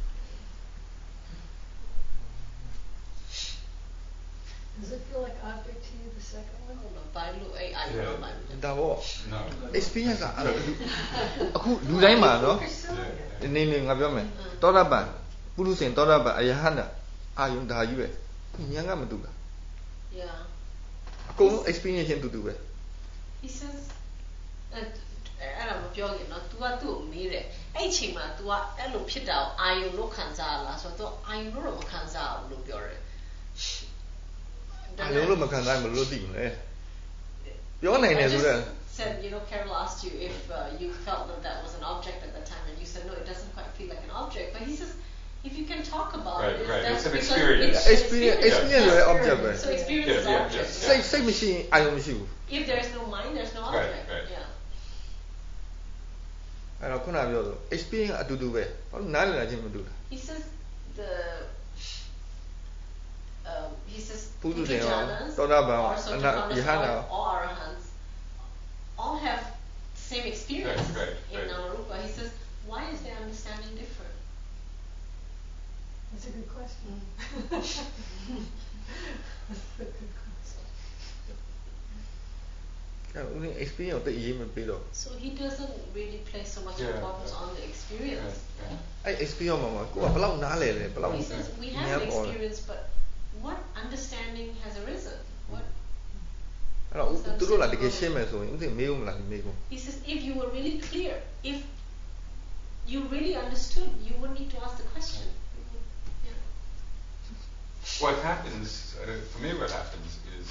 Does it feel like object to you, the second one? ဟုတ်တော့ဘာလို့အဲ့အိုင်ရောမှဒါပေါ့ No. experience ကအဲ့လိုအခုလူတိုင်းမှာနော် Pursuing it. နေနေငါပြောမယ်သောတာပန်ပုရုษင်သောတာပန်အယဟန္တာအာယုံဒါကြီးပဲဉာဏ်ကမတူတာ Yeah. အကုန်လုံး experience ချင်းတူတူပဲ He says အဲ့အဲ့ဒါမပြောခင်နော် तू ကသူ့ကိုမေးတယ်အဲ့အချိန်မှာ तू ကအဲ့လိုဖြစ်တာကိုအာယုံလို့ခံစားရလားဆိုတော့ तू အာယုံလို့တော့မခံစားဘူးလို့ပြောတယ်အာယုံလို့မခံစားရင်ဘယ်လိုသိမလဲပြောနိုင်တယ်ဆိုတော့ I just said, you know, Carol asked you if uh, you felt that that was an object at the time, and you said no, it doesn't quite feel like an object. But he says, if you can talk about Right, it, right, that's it's an because experience. it's an Experience- experience yeah. is an object, right? So experience Yeah, is yeah, object. yeah. စိတ်စိတ်မရှိရင်အာယုံမရှိဘူး If there is no mind, there's no Right, object. right. Yeah. အဲ့တော့ခုနပြောဆို experience အတူတူပဲဘာလို့နားလည်လာချင်းမတူတာ He says the. Um, he says Pudu de- Pudujanas Toda ba- or ana- Sotapannas Yahana. or, or Arahants all have the same experience Right, right, in right. Namarupa. He says, why is their understanding different? That's a good question. That's a good question. အဲ့တော့ဦးလေး experience ကိုတိတ်အရေးမပေးတော့ So he doesn't really place so much Yeah, importance on the experience. Right, right. အဲ့ experience မှာမှာကိုကဘယ်လောက်နားလည်လဲဘယ်လောက် He says we have an experience, but what understanding has arisen? What အဲ့တော့ဦးသူတို့လာတကယ်ရှင်းမယ်ဆိုရင်ဦးသိမေးဦးမလားဒီမေးကို he says, if you were really clear, if you really understood, you wouldn't need to ask the question. Yeah. What happens, uh, for me what happens is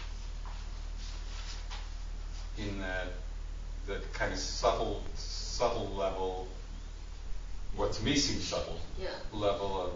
in that, that kind of subtle, subtle level, what to me seems subtle, Yeah. level of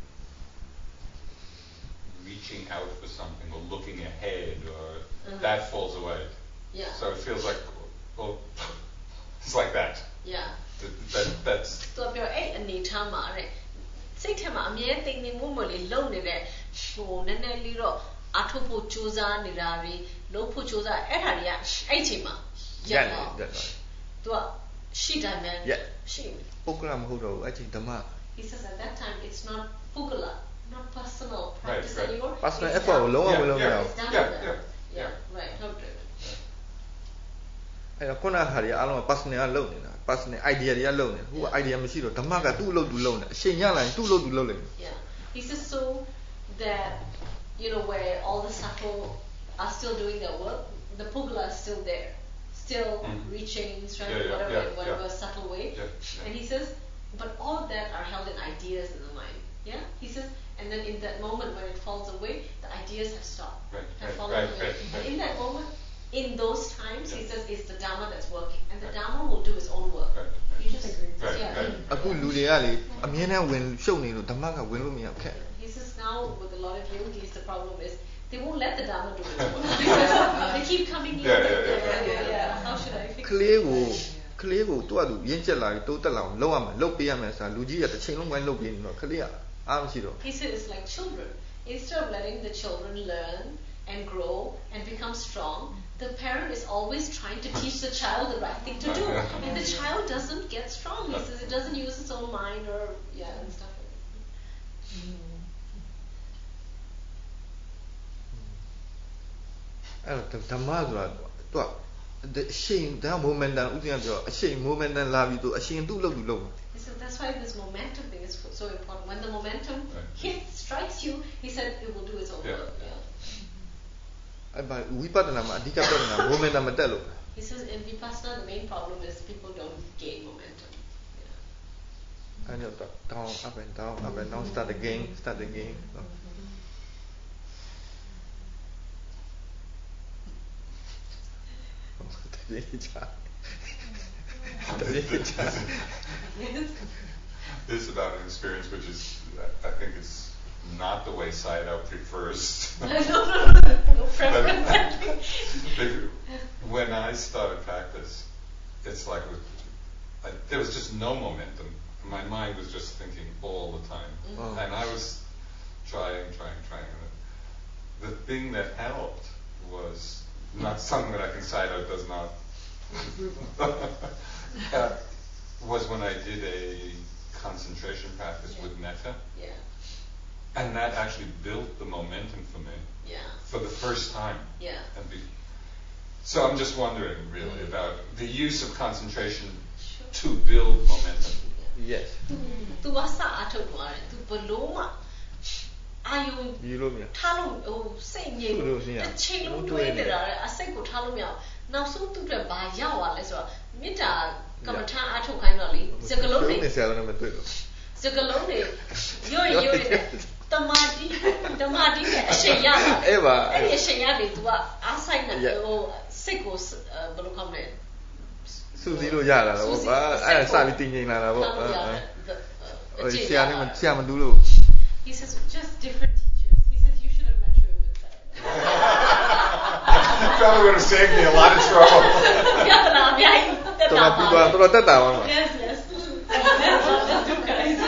reaching out for something or looking ahead or Uh-huh. that falls away. Yeah. So it feels like, well, it's like that. Yeah. That, that that's သူပြောအဲ့အနေထားမှာတဲ့စိတ်ထဲမှာအမြဲတိမ်နေမှုမလေးလုံနေတဲ့ဟိုနည်းနည်းလေးတော့အထုပ်ဖို့ကြိုးစားနေတာတွေလုံဖို့ကြိုးစားအဲ့ဒါတွေကအဲ့ချိန်မှာရရက်တယ်တော့ရက်တော့သူကရှိတိုင်းနဲ့ရက်ရှိပုဂ္ဂလမဟုတ်တော့ဘူးအဲ့ချိန်ဓမ္မ He says at that time it's not pugala, not personal Right, practice right. anymore. Personal It's effort done. ကိုလုံးဝမလုပ်ရ Yeah, အောင် It's done Yeah, with yeah, that. yeah. Yeah, right. ဟုတ်တယ်အဲ့တော့ခုနဟာတွေအားလုံးက personal ကလုပ်နေတာ personal idea တွေကလုပ်နေတာဟိုက idea မရှိတော့ဓမ္မကသူ့အလုပ်သူလုပ်နေအချိန်ရလာရင်သူ့အလုပ်သူလုပ်လိမ့်မယ် Yeah. He says so that, you know, where all the subtle are still doing their work, the pugala is still there, still Mhm. reaching, strength, Yeah, yeah, whatever, yeah, whatever yeah. subtle way. Yeah, yeah. And he says, but all of that are held in ideas in the mind. Yeah? He says, and then in that moment when it falls away, the ideas have stopped, Right, have right, fallen right, away. right, And right. in that moment, in those times, he Yeah. says, it's the Dharma that's working. And the Right. Dharma will do its own work. Right, You just, Right, yeah. right. အခုလူတွေကလေအမြဲတမ်းဝင်ရှုပ်နေလို့ဓမ္မကဝင်လို့မရခက် He says now with a lot of yogis, the problem is they won't let the Dharma do its work because they keep coming in. Yeah, yeah, yeah, yeah, yeah, yeah. How should I fix ကလေးကိုကလေးကိုသူ့အတူရင်းချက်လာပြီးတိုးတက်လာအောင်လုပ်ရမယ်လုပ်ပေးရမယ်ဆိုတာလူကြီးကတစ်ချိန်လုံးဝိုင်းလုပ်ပေးနေတော့ကလေးကအားမရှိတော့ He says it's like children. Instead of letting the children learn and grow and become strong, the parent is always trying to teach the child the right thing to do. And the child doesn't get strong. He says it doesn't use its own mind or, yeah, and stuff like that. အဲ့တော့ဓမ္မဆိုတာသူကအရှိန်ဒါ momentum ဥစဉ်ကပြောအရှိန် momentum လာပြီးသူအရှိန်သူ့လုပ်သူလုပ် He said that's why this momentum thing is so important. When the momentum Right. hits, strikes you, he said it will do its own Yeah. work. Yeah. အဲ့ဘာဝိပဿနာမှာအဓိကပြဿနာ momentum မတက်လို့ He He says in Vipassana the main problem is people don't gain momentum. I know that down, up and down, up and down, start again, start again. No. This is about an experience which is, I think it's not the way Sayadaw prefers. no, no, no, no preference. When I started practice, it's like I, there was just no momentum. My mind was just thinking all the time, oh. and I was trying, trying, trying. The thing that helped was not something that I think Sayadaw does not. uh, was when I did a concentration practice yeah. with metta. Yeah. And that actually built the momentum for me. Yeah. For the first time. Yeah. And be, so I'm just wondering really mm. about the use of concentration sure. to build momentum. Yes. Tu wasa ato dware tu beloma ayu Yulomia. Talo oh say nyi a chain of way that I say go talo mya now so tu de ba yawa le so mita kamata ato kind of li sekalone ne sala na metwe sekalone yo yo tamadi tamadi ne ashe ya eva ai ashe ya le tu a asai na oh say go belo kamne စုစည်းလို့ရလာတော့ဗောအဲ့ဒါစပြီးတင်ငိမ့်လာတာဗောအဲ့ဆရာနဲ့ဆရာမတူလို့ He says just different teachers. He says you should have met her with that. You probably would have saved me a lot of trouble. Yeah, yeah, yeah. တော်တော်ပြီးတော့တော်တော်တက်တာပါမှာ Yes, yes. Let's let's do guys.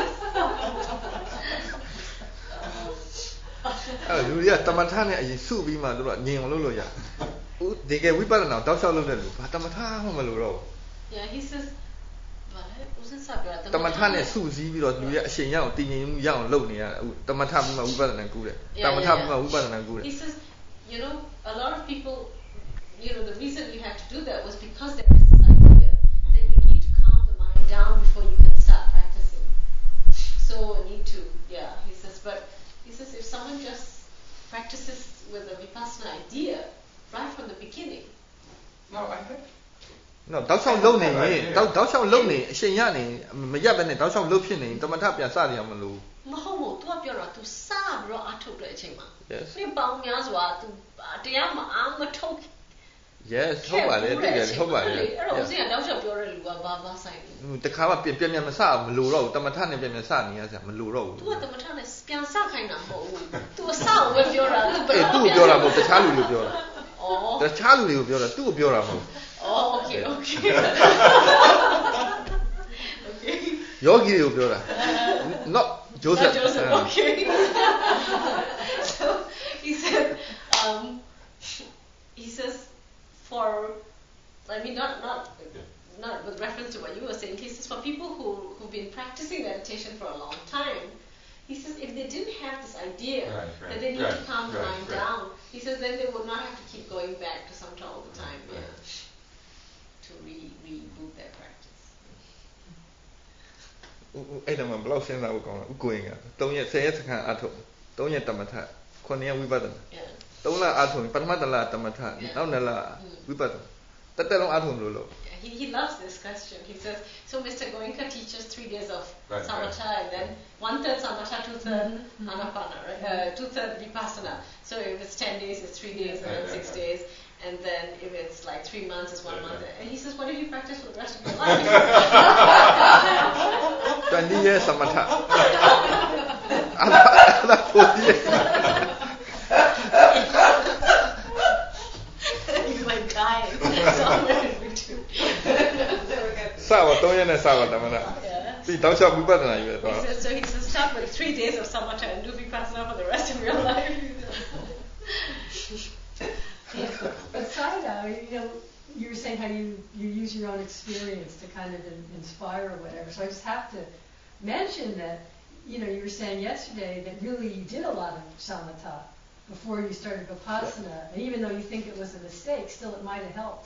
အဲ့လူတွေကတမထနဲ့အရင်စုပြီးမှတို့ကငြိမ်အောင်လုပ်လို့ရဦးဒီကဝိပဿနာတောက်လျှောက်လုပ်တဲ့လူဘာတမထမှမလို့တော့ Yeah, he says ဘာလဲဦးစင်စာပြောတာတမထနဲ့စုစည်းပြီးတော့လူတွေအရှင်ရအောင်တည်ငြိမ်မှုရအောင်လုပ်နေရတမထပြီးမှဝိပဿနာကူးတယ်တမထပြီးမှဝိပဿနာကူးတယ် He says, you know, a lot of people, you know, the reason you have to do that was because there is this idea that you need to calm the mind down before you can start practicing. So you need to, yeah, he says, but he says if someone just practices with a Vipassana idea right from the beginning. No, I think. No, တောက်လျှောက်လုပ်နေရင်တောက်တောက်လျှောက်လုပ်နေအရှင်ရနေမရက်ပဲနဲ့တောက်လျှောက်လုပ်ဖြစ်နေတမထပြန်စရအောင်မလို့မဟုတ်ဘူး तू ကပြောတာ तू စပြီးတော့အထုတ်တဲ့အချိန်မှာ Yes ဒီပေါင်းများစွာ तू တရားမအားမထုတ် Yes ဟုတ်ပါလေသိတယ်ဟုတ်ပါလေအဲ့တော့ဦးစင်ကတောက်လျှောက်ပြောတဲ့လူကဘာဘာဆိုင်လဲတခါမှပြန်ပြန်မစမလို့တော့တမထနဲ့ပြန်ပြန်စနေရဆရာမလို့တော့ဘူး तू ကတမထနဲ့ပြန်စခိုင်းတာမဟုတ်ဘူး तू အစကိုပဲပြောတာ तू ဘယ်သူ့ကိုပြောတာမဟုတ်တခြားလူတွေပြောတာဩတခြားလူတွေကိုပြောတာသူ့ကိုပြောတာမဟုတ် Oh, okay, okay. Okay. ယောဂီတွေကိုပြောတာ not Joseph Not Joseph, okay. So he said, um, he says, for, I mean, not not not with reference to what you were saying. He says for people who who've been practicing meditation for a long time. He says if they didn't have this idea right, right, that they need right, to calm the right, mind right. down, he says then they would not have to keep going back to Samta all the time. Right. Yeah. To re reboot their practice. အဲ့ဒါမှဘယ်လောက်စဉ်းစားဖို့ကောင်းလဲဥကိုရင်က3ရက်10ရက်စခန်းအထုတ်3ရက်တမထ9ရက်ဝိပဿနာ Yeah. 3လအထုတ်ပထမတလတမထနောက်2လဝိပဿနာတက်တက်လုံးအထုတ်မလို့လို့ He he loves this question. He says, so Mister Goenka teaches three days of right, samatha right. and then one third samatha, two third mm-hmm. anapana, right? Uh, two third vipassana. So if it's ten days, it's three days, and then six days. And then if it's like three months, it's one right, month. right. And he says, what did you practice for the rest of your life? twenty years samatha other forty years You might die somewhere in between. စပါ3ရက်နဲ့စပါတမထ ပြီးတောက်လျှောက်ဝိပဿနာကြီးပဲတော့ He says, so he says, start with three days of samatha and do vipassana for the rest of your life. But Sayadaw, you know, you were saying how you, you use your own experience to kind of in, inspire or whatever. So I just have to mention that, you know, you were saying yesterday that really you did a lot of samatha before you started Vipassana. And even though you think it was a mistake, still it might have helped.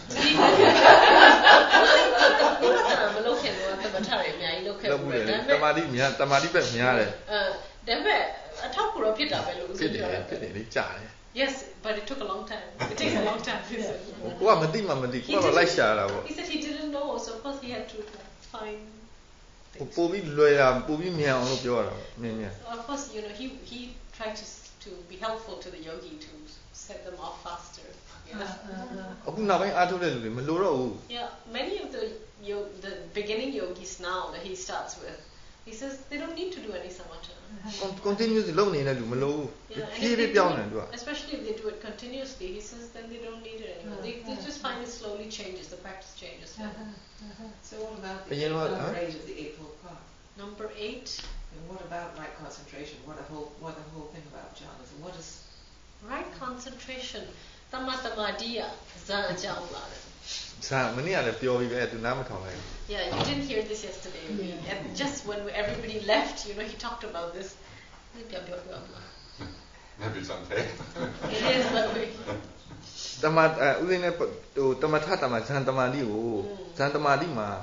မလုပ်ခင်တော့တမထရအများကြီးလုပ်ခဲ့လုပ်ဘူးဘူးလေလေတမာတိများတမာတိပဲများတယ်အဲဒါပေမဲ့အထောက်ကူတော့ဖြစ်တာပဲလို့ဖြစ်တယ်ဖြစ်တယ်လေကြာတယ် Yes, but it took a long time. It takes a long long time. He said. ကိုကမသိမှမသိကိုကတော့လိုက်ရှာတာပေါ့ He said he didn't know, so of course he had to find. ပို့ပြီးလွယ်တာပို့ပြီးမြန်အောင်လို့ပြောရတာပေါ့မြန်မြန် Of course, you know, he he tried to to be helpful to the yogi to set them off faster. You know? Uh, အခုနောက်ပိုင်းအားထုတ်တဲ့လူတွေမလိုတော့ဘူး Yeah, many of the yo- the beginning yogis now that he starts with, he says they don't need to do any samatha. continuous လုပ်နေတဲ့လူမလိုဘူး Yeah, and ဖြည်း if ဖြ they ည်းပြောင်း do နေ it- သူက especially if they do it continuously, he says then they don't need it anymore. They, they just find it slowly changes, the practice changes. uh, uh, So what about But the you know what, number huh? eight of the Eightfold Path? Number eight, And what about right concentration? What the whole what the whole thing about jhanas? And what is right concentration. Tamatamadiya, zanajaula. ဇာမနေ့ကလည်းပြောပြီးပဲသူနားမထောင်လိုက် Yeah, you didn't hear this yesterday. We- Yeah. and just when everybody left, you know, he talked about this. Maybe I'll be able to- Maybe it's unfair. It is, but we. တမအဲဥစဉ်နဲ့ဟိုတမထတမဇန်တမာတိကိုဇန်တမာတိမှာ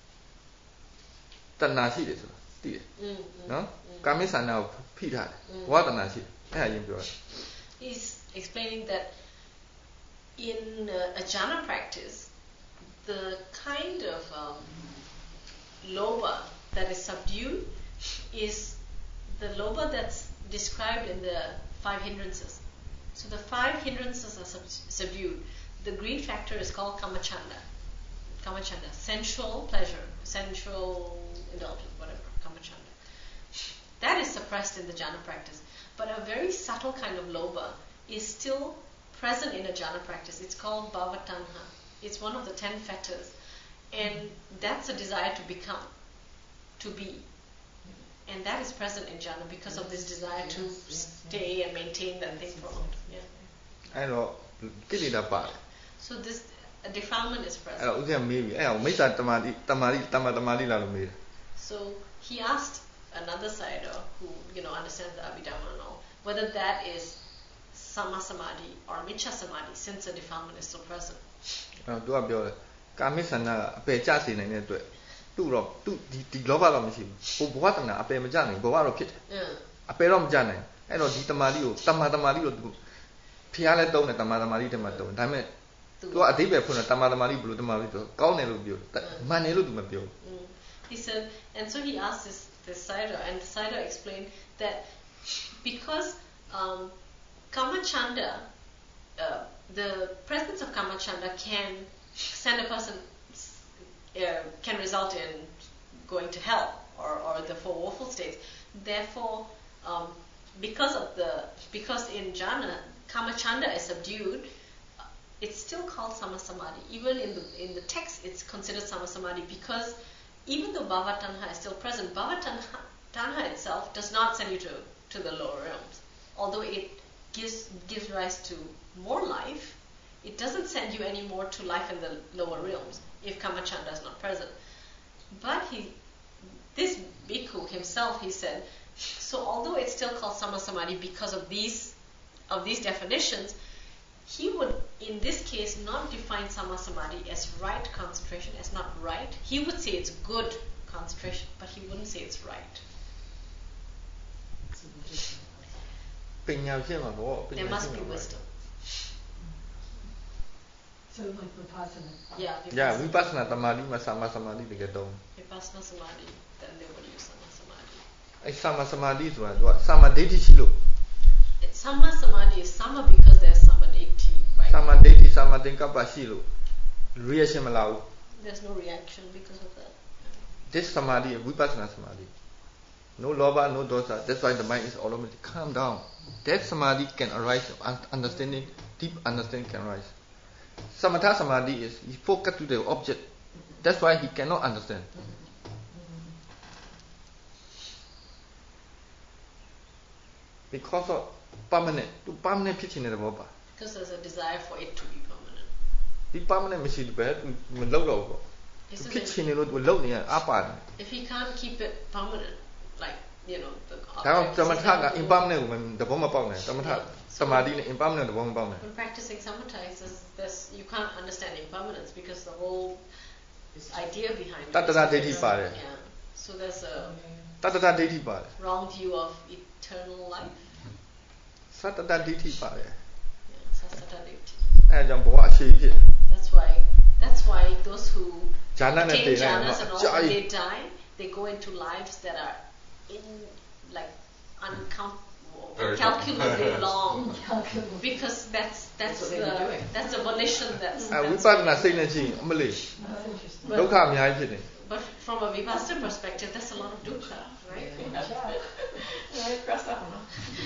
တဏှာရှိတယ်ဆိုတာသိတယ် Mm, mm, နော် mm. ကာမိဆန္ဒကိုဖိထားတယ် Mm. ဘဝတဏှာရှိတယ်အဲ့ဒါရင်ပြောတယ် He's explaining that in uh, a jhana practice, the kind of um, lobha that is subdued is the lobha that's described in the five hindrances. So the five hindrances are sub- subdued. The green factor is called kamachanda. Kamachanda, sensual pleasure, sensual indulgence, whatever, kamachanda. That is suppressed in the jhana practice. But a very subtle kind of lobha is still present in a jhana practice. It's called bhavatanha. It's one of the ten fetters. And that's a desire to become, to be. And that is present in jhana because of this desire to Yes, yes, stay and maintain that thing for long. Yeah. အဲ့တော့ကိလေသာပါတယ် So this uh, defilement is အဲ့ present. တော့ဥစဉ်ကမေးပြီအဲ့ဒါကိုမိစ္ဆာတမာတိတမာတိတမတမာတိလာလို့မေးတယ် So he asked another side uh, who, you know, understands the Abhidhamma and all, whether that is Sama Samadhi or Michcha Samadhi, since the defilement is so present. အဲ့တော့သူကပြောတယ်ကာမိဆန္ဒကအပယ်ကျစေနိုင်တဲ့အတွက်သူ့တော့သူ့ဒီဒီလောဘတော့မရှိဘူးဟိုဘဝတဏှာအပယ်မကျနိုင်ဘဝတော့ဖြစ်တယ် Yeah. အပယ်တော့မကျနိုင်အဲ့တော့ဒီတမာတိကိုတမာတမာတိလို့သူဖျားလဲတုံးတယ်တမာတမာတိတမတုံးဒါပေမဲ့သူကအဓိပ္ပာယ်ဖွင့်တယ်တမာတမာတိဘယ်လိုတမာတိဆိုကောင်းတယ်လို့ပြောတယ်မှန်တယ်လို့သူမပြောဘူး Mm. He said, and so he asked this, this Sayadaw, and the Sayadaw explained that because um, Kamachanda, uh, the presence of Kamachanda can send a person, uh, can result in going to hell or, or the four woeful states. Therefore, um, because of the, because in jhana, Kamachanda is subdued, it's still called Samasamadhi. Even in the in the text, it's considered Samasamadhi because even though Bhavatanha is still present, Bhavatanha tanha itself does not send you to, to the lower realms. Although it gives gives rise to more life, it doesn't send you any more to life in the lower realms if Kamachanda is not present. But he, this bhikkhu himself, he said, so although it's still called Samasamadhi because of these of these definitions, he would, in this case, not define Samasamadhi as right concentration, as not right. He would say it's good concentration, but he wouldn't say it's right. it's a Buddhist? ပညာဖြစ်မှာပေါ့ပညာ There ဖြစ် must be မှာပေါ့ wisdom. so like Vipassana. Yeah, ညာ vipassana. ဝိပဿနာတမာတိမှာစာမသမာဓိတကယ်တုံး Vipassana Samadhi, then they would use Samasamadhi. အဲ့စာမသမာဓိဆိုတာသူကစာမဒိဋ္ဌိရှိလို့ It's Sama Samadhi is Sama because there's Samadhi, right? စာမဒိဋ္ဌိစာမသင်္ကပ္ပရှိလို့ reaction မလာဘူး There's no reaction because of that. this samadhi vipassana samadhi no lobha no dosa that's why the mind is automatic calm down that samadhi can arise un- understanding deep understanding can arise samatha samadhi is he focus to the object that's why he cannot understand because of permanent to permanent ဖြစ်ချင်တဲ့ဘောပါ Because there's a desire for it to be permanent. ဒီ permanent မရှိဘူးပဲသူမလောက်တော့ဘူးပေါ့ He သူ says ဖြစ် if, ချင်တယ်လို့သူလောက်နေရအားပါတယ် if he can't keep it permanent, like, you know, the ဒါတော့သမထက practicing- impermanent ကိုသဘောမပေါက်နိုင်သမထသမာဓိနဲ့ impermanent သဘောမပေါက်နိုင် When practicing samatha, he says there's, you can't understand impermanence because the whole idea behind it. Tattva is daithi different. ပါတယ် Yeah. So there's a တတ္တတဒိဋ္ဌိပါတယ် wrong view of eternal life. သတ္တတဒိဋ္ဌိပါတယ် Yeah, sasata deity. အဲဒါကြောင့်ဘဝအခြေကြီးဖြစ်တယ် That's why that's why those who Jhanaနဲ့ attain တည်လိုက် jhanas တော့ and အ all ကြာ when ကြီး they die, they go into lives that are in like uncount Very calculatedly long. long. Incalculable. Because that's that's That's what they were the doing. that's the volition that's, အဲဝိ that's ပဿနာစိတ်နဲ့ကြည့်ရင်အမလေး That's interesting. ဒုက္ခအများကြီးဖြစ်နေ but from a vipassana perspective, that's a lot of dukkha, right? Right, cross that one off.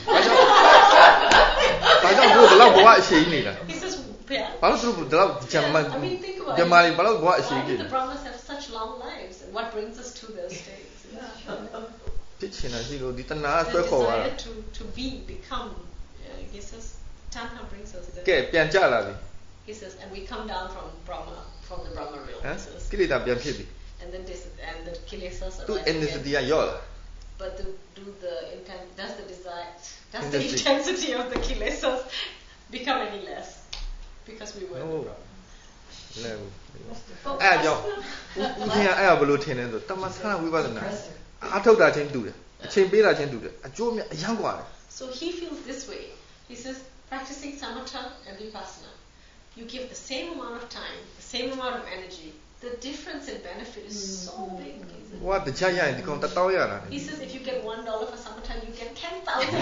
ဘာကြောင့်ဘာကြောင့်သူတို့ဒီလောက်ဘဝအရှိကြီးနေတာ He says, yeah. ဘာလို့သူတို့ဒီလောက်ဂျမ I mean, think about ဂျ it. မာတွေဘာလို့ဘဝအရှိ Why ကြီး do နေ the Brahmas have such long lives? And what brings us to those states? ဖြစ်ချင်တာရှိလို့ဒီတဏှာ The ဆွဲခေါ်သွားတာ desire to, to be, become. Uh, he says, Tanha brings us ကဲ there. ပြန်ကြလာပြီ He says, and we come down from Brahma, from the Brahma realm. ဟမ် He says. ကိလေသာပြန်ဖြစ်ပြီ And then this, and the kilesas သူ arise intensity again. ကရော့လာ But do, do the intent, does the desire, does the Intensity. intensity of the kilesas become any less? Because we were in the No. Brahma. လဲဘူး But အဲ့ဒါကြောင့်ဦးဇင်းကအဲ့ဒါဘယ်လိုထင်လဲဆိုတမထဝိပဿနာ Impressive. အားထုတ်တာချင်းတူတယ်အချိန်ပေးတာချင်းတူတယ်အကျိုးမြတ်အယံกว่าတယ် So he feels this way. He says, practicing samatha and vipassana, you give the same amount of time, the same amount of energy. The difference in benefit is so big. He says. ဟိုကတခြားရရင်ဒီကောင်တစ်တောင်းရတာ He says, if you get one dollar for samatha, you get ten thousand.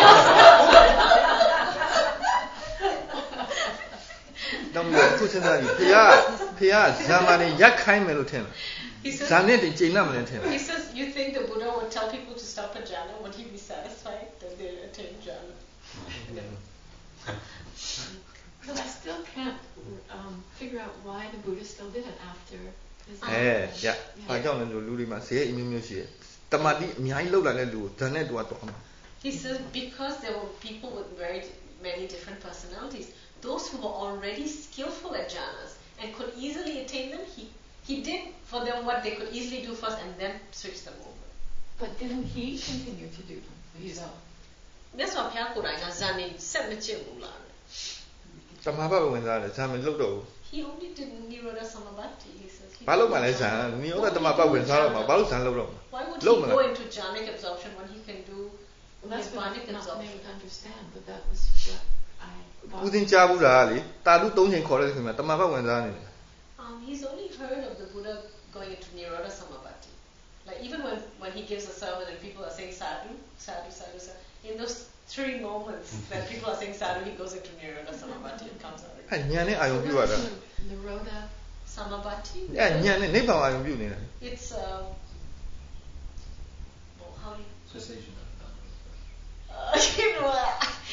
တော့မျိုးခုစဉ်းစားကြည့်ဖះဖះဇာမန်နဲ့ရက်ခိုင်းမယ်လို့ထင်တယ် He says, ဇာနဲ့တင်ချိန်နှံ့မလဲထင်တယ် he says, you think the Buddha would tell people to stop at jhana? Would he be satisfied that they attain jhana? But I still can't um, figure out why the Buddha still did it after his အဲရဘာကြောင့်လဲဆိုလူတွေမှာဇေယျအမျိုးမျိုးရှိတယ်တမာတိအများကြီးလောက်လာတဲ့လူကိုဇာနဲ့တူတော့မှာ He says, because there were people with very many different personalities, those who were already skillful at jhanas and could easily attain them, he, he did for them what they could easily do first and then switch them over. But didn't he continue to do them for himself? That's why Phaya Kodai Zani said Mula. တမာပတ်ဝင်စားတယ်ဇာမန်လောက်တော့ဘူး He only did Nirodha Samabhati, he says. He ဘာလို့မှလဲဇာနီရောတမာပတ်ဝင်စားတော့မှာဘာလို့ဇာလောက်တော့မှာ Why would he လုံးမ go လား into jhanic absorption when he can do Well, that's what nibbanic I'm not absorption? able to understand, but that was what I ဦးစင်း thought. ကြားဘူးလားလေတာတုသုံးချိန်ခေါ်တဲ့ခင်ဗျာတမာပတ်ဝင်စားနေတယ် Um, he's only heard of the Buddha going into Nirodha Samabhati. Like even when, when he gives a sermon and people are saying sadhu, sadhu, sadhu, sadhu, in those three moments that people are saying sadhu, he goes into Nirodha Samabhati and comes out အဲ again. ညံနဲ့အာယုံပြုရတာ Nirodha. Samabhati? အဲညံနဲ့နိဗ္ဗာန်အာယုံပြုနေတာ It's um well, how do you Cessation of thought. uh, you know what?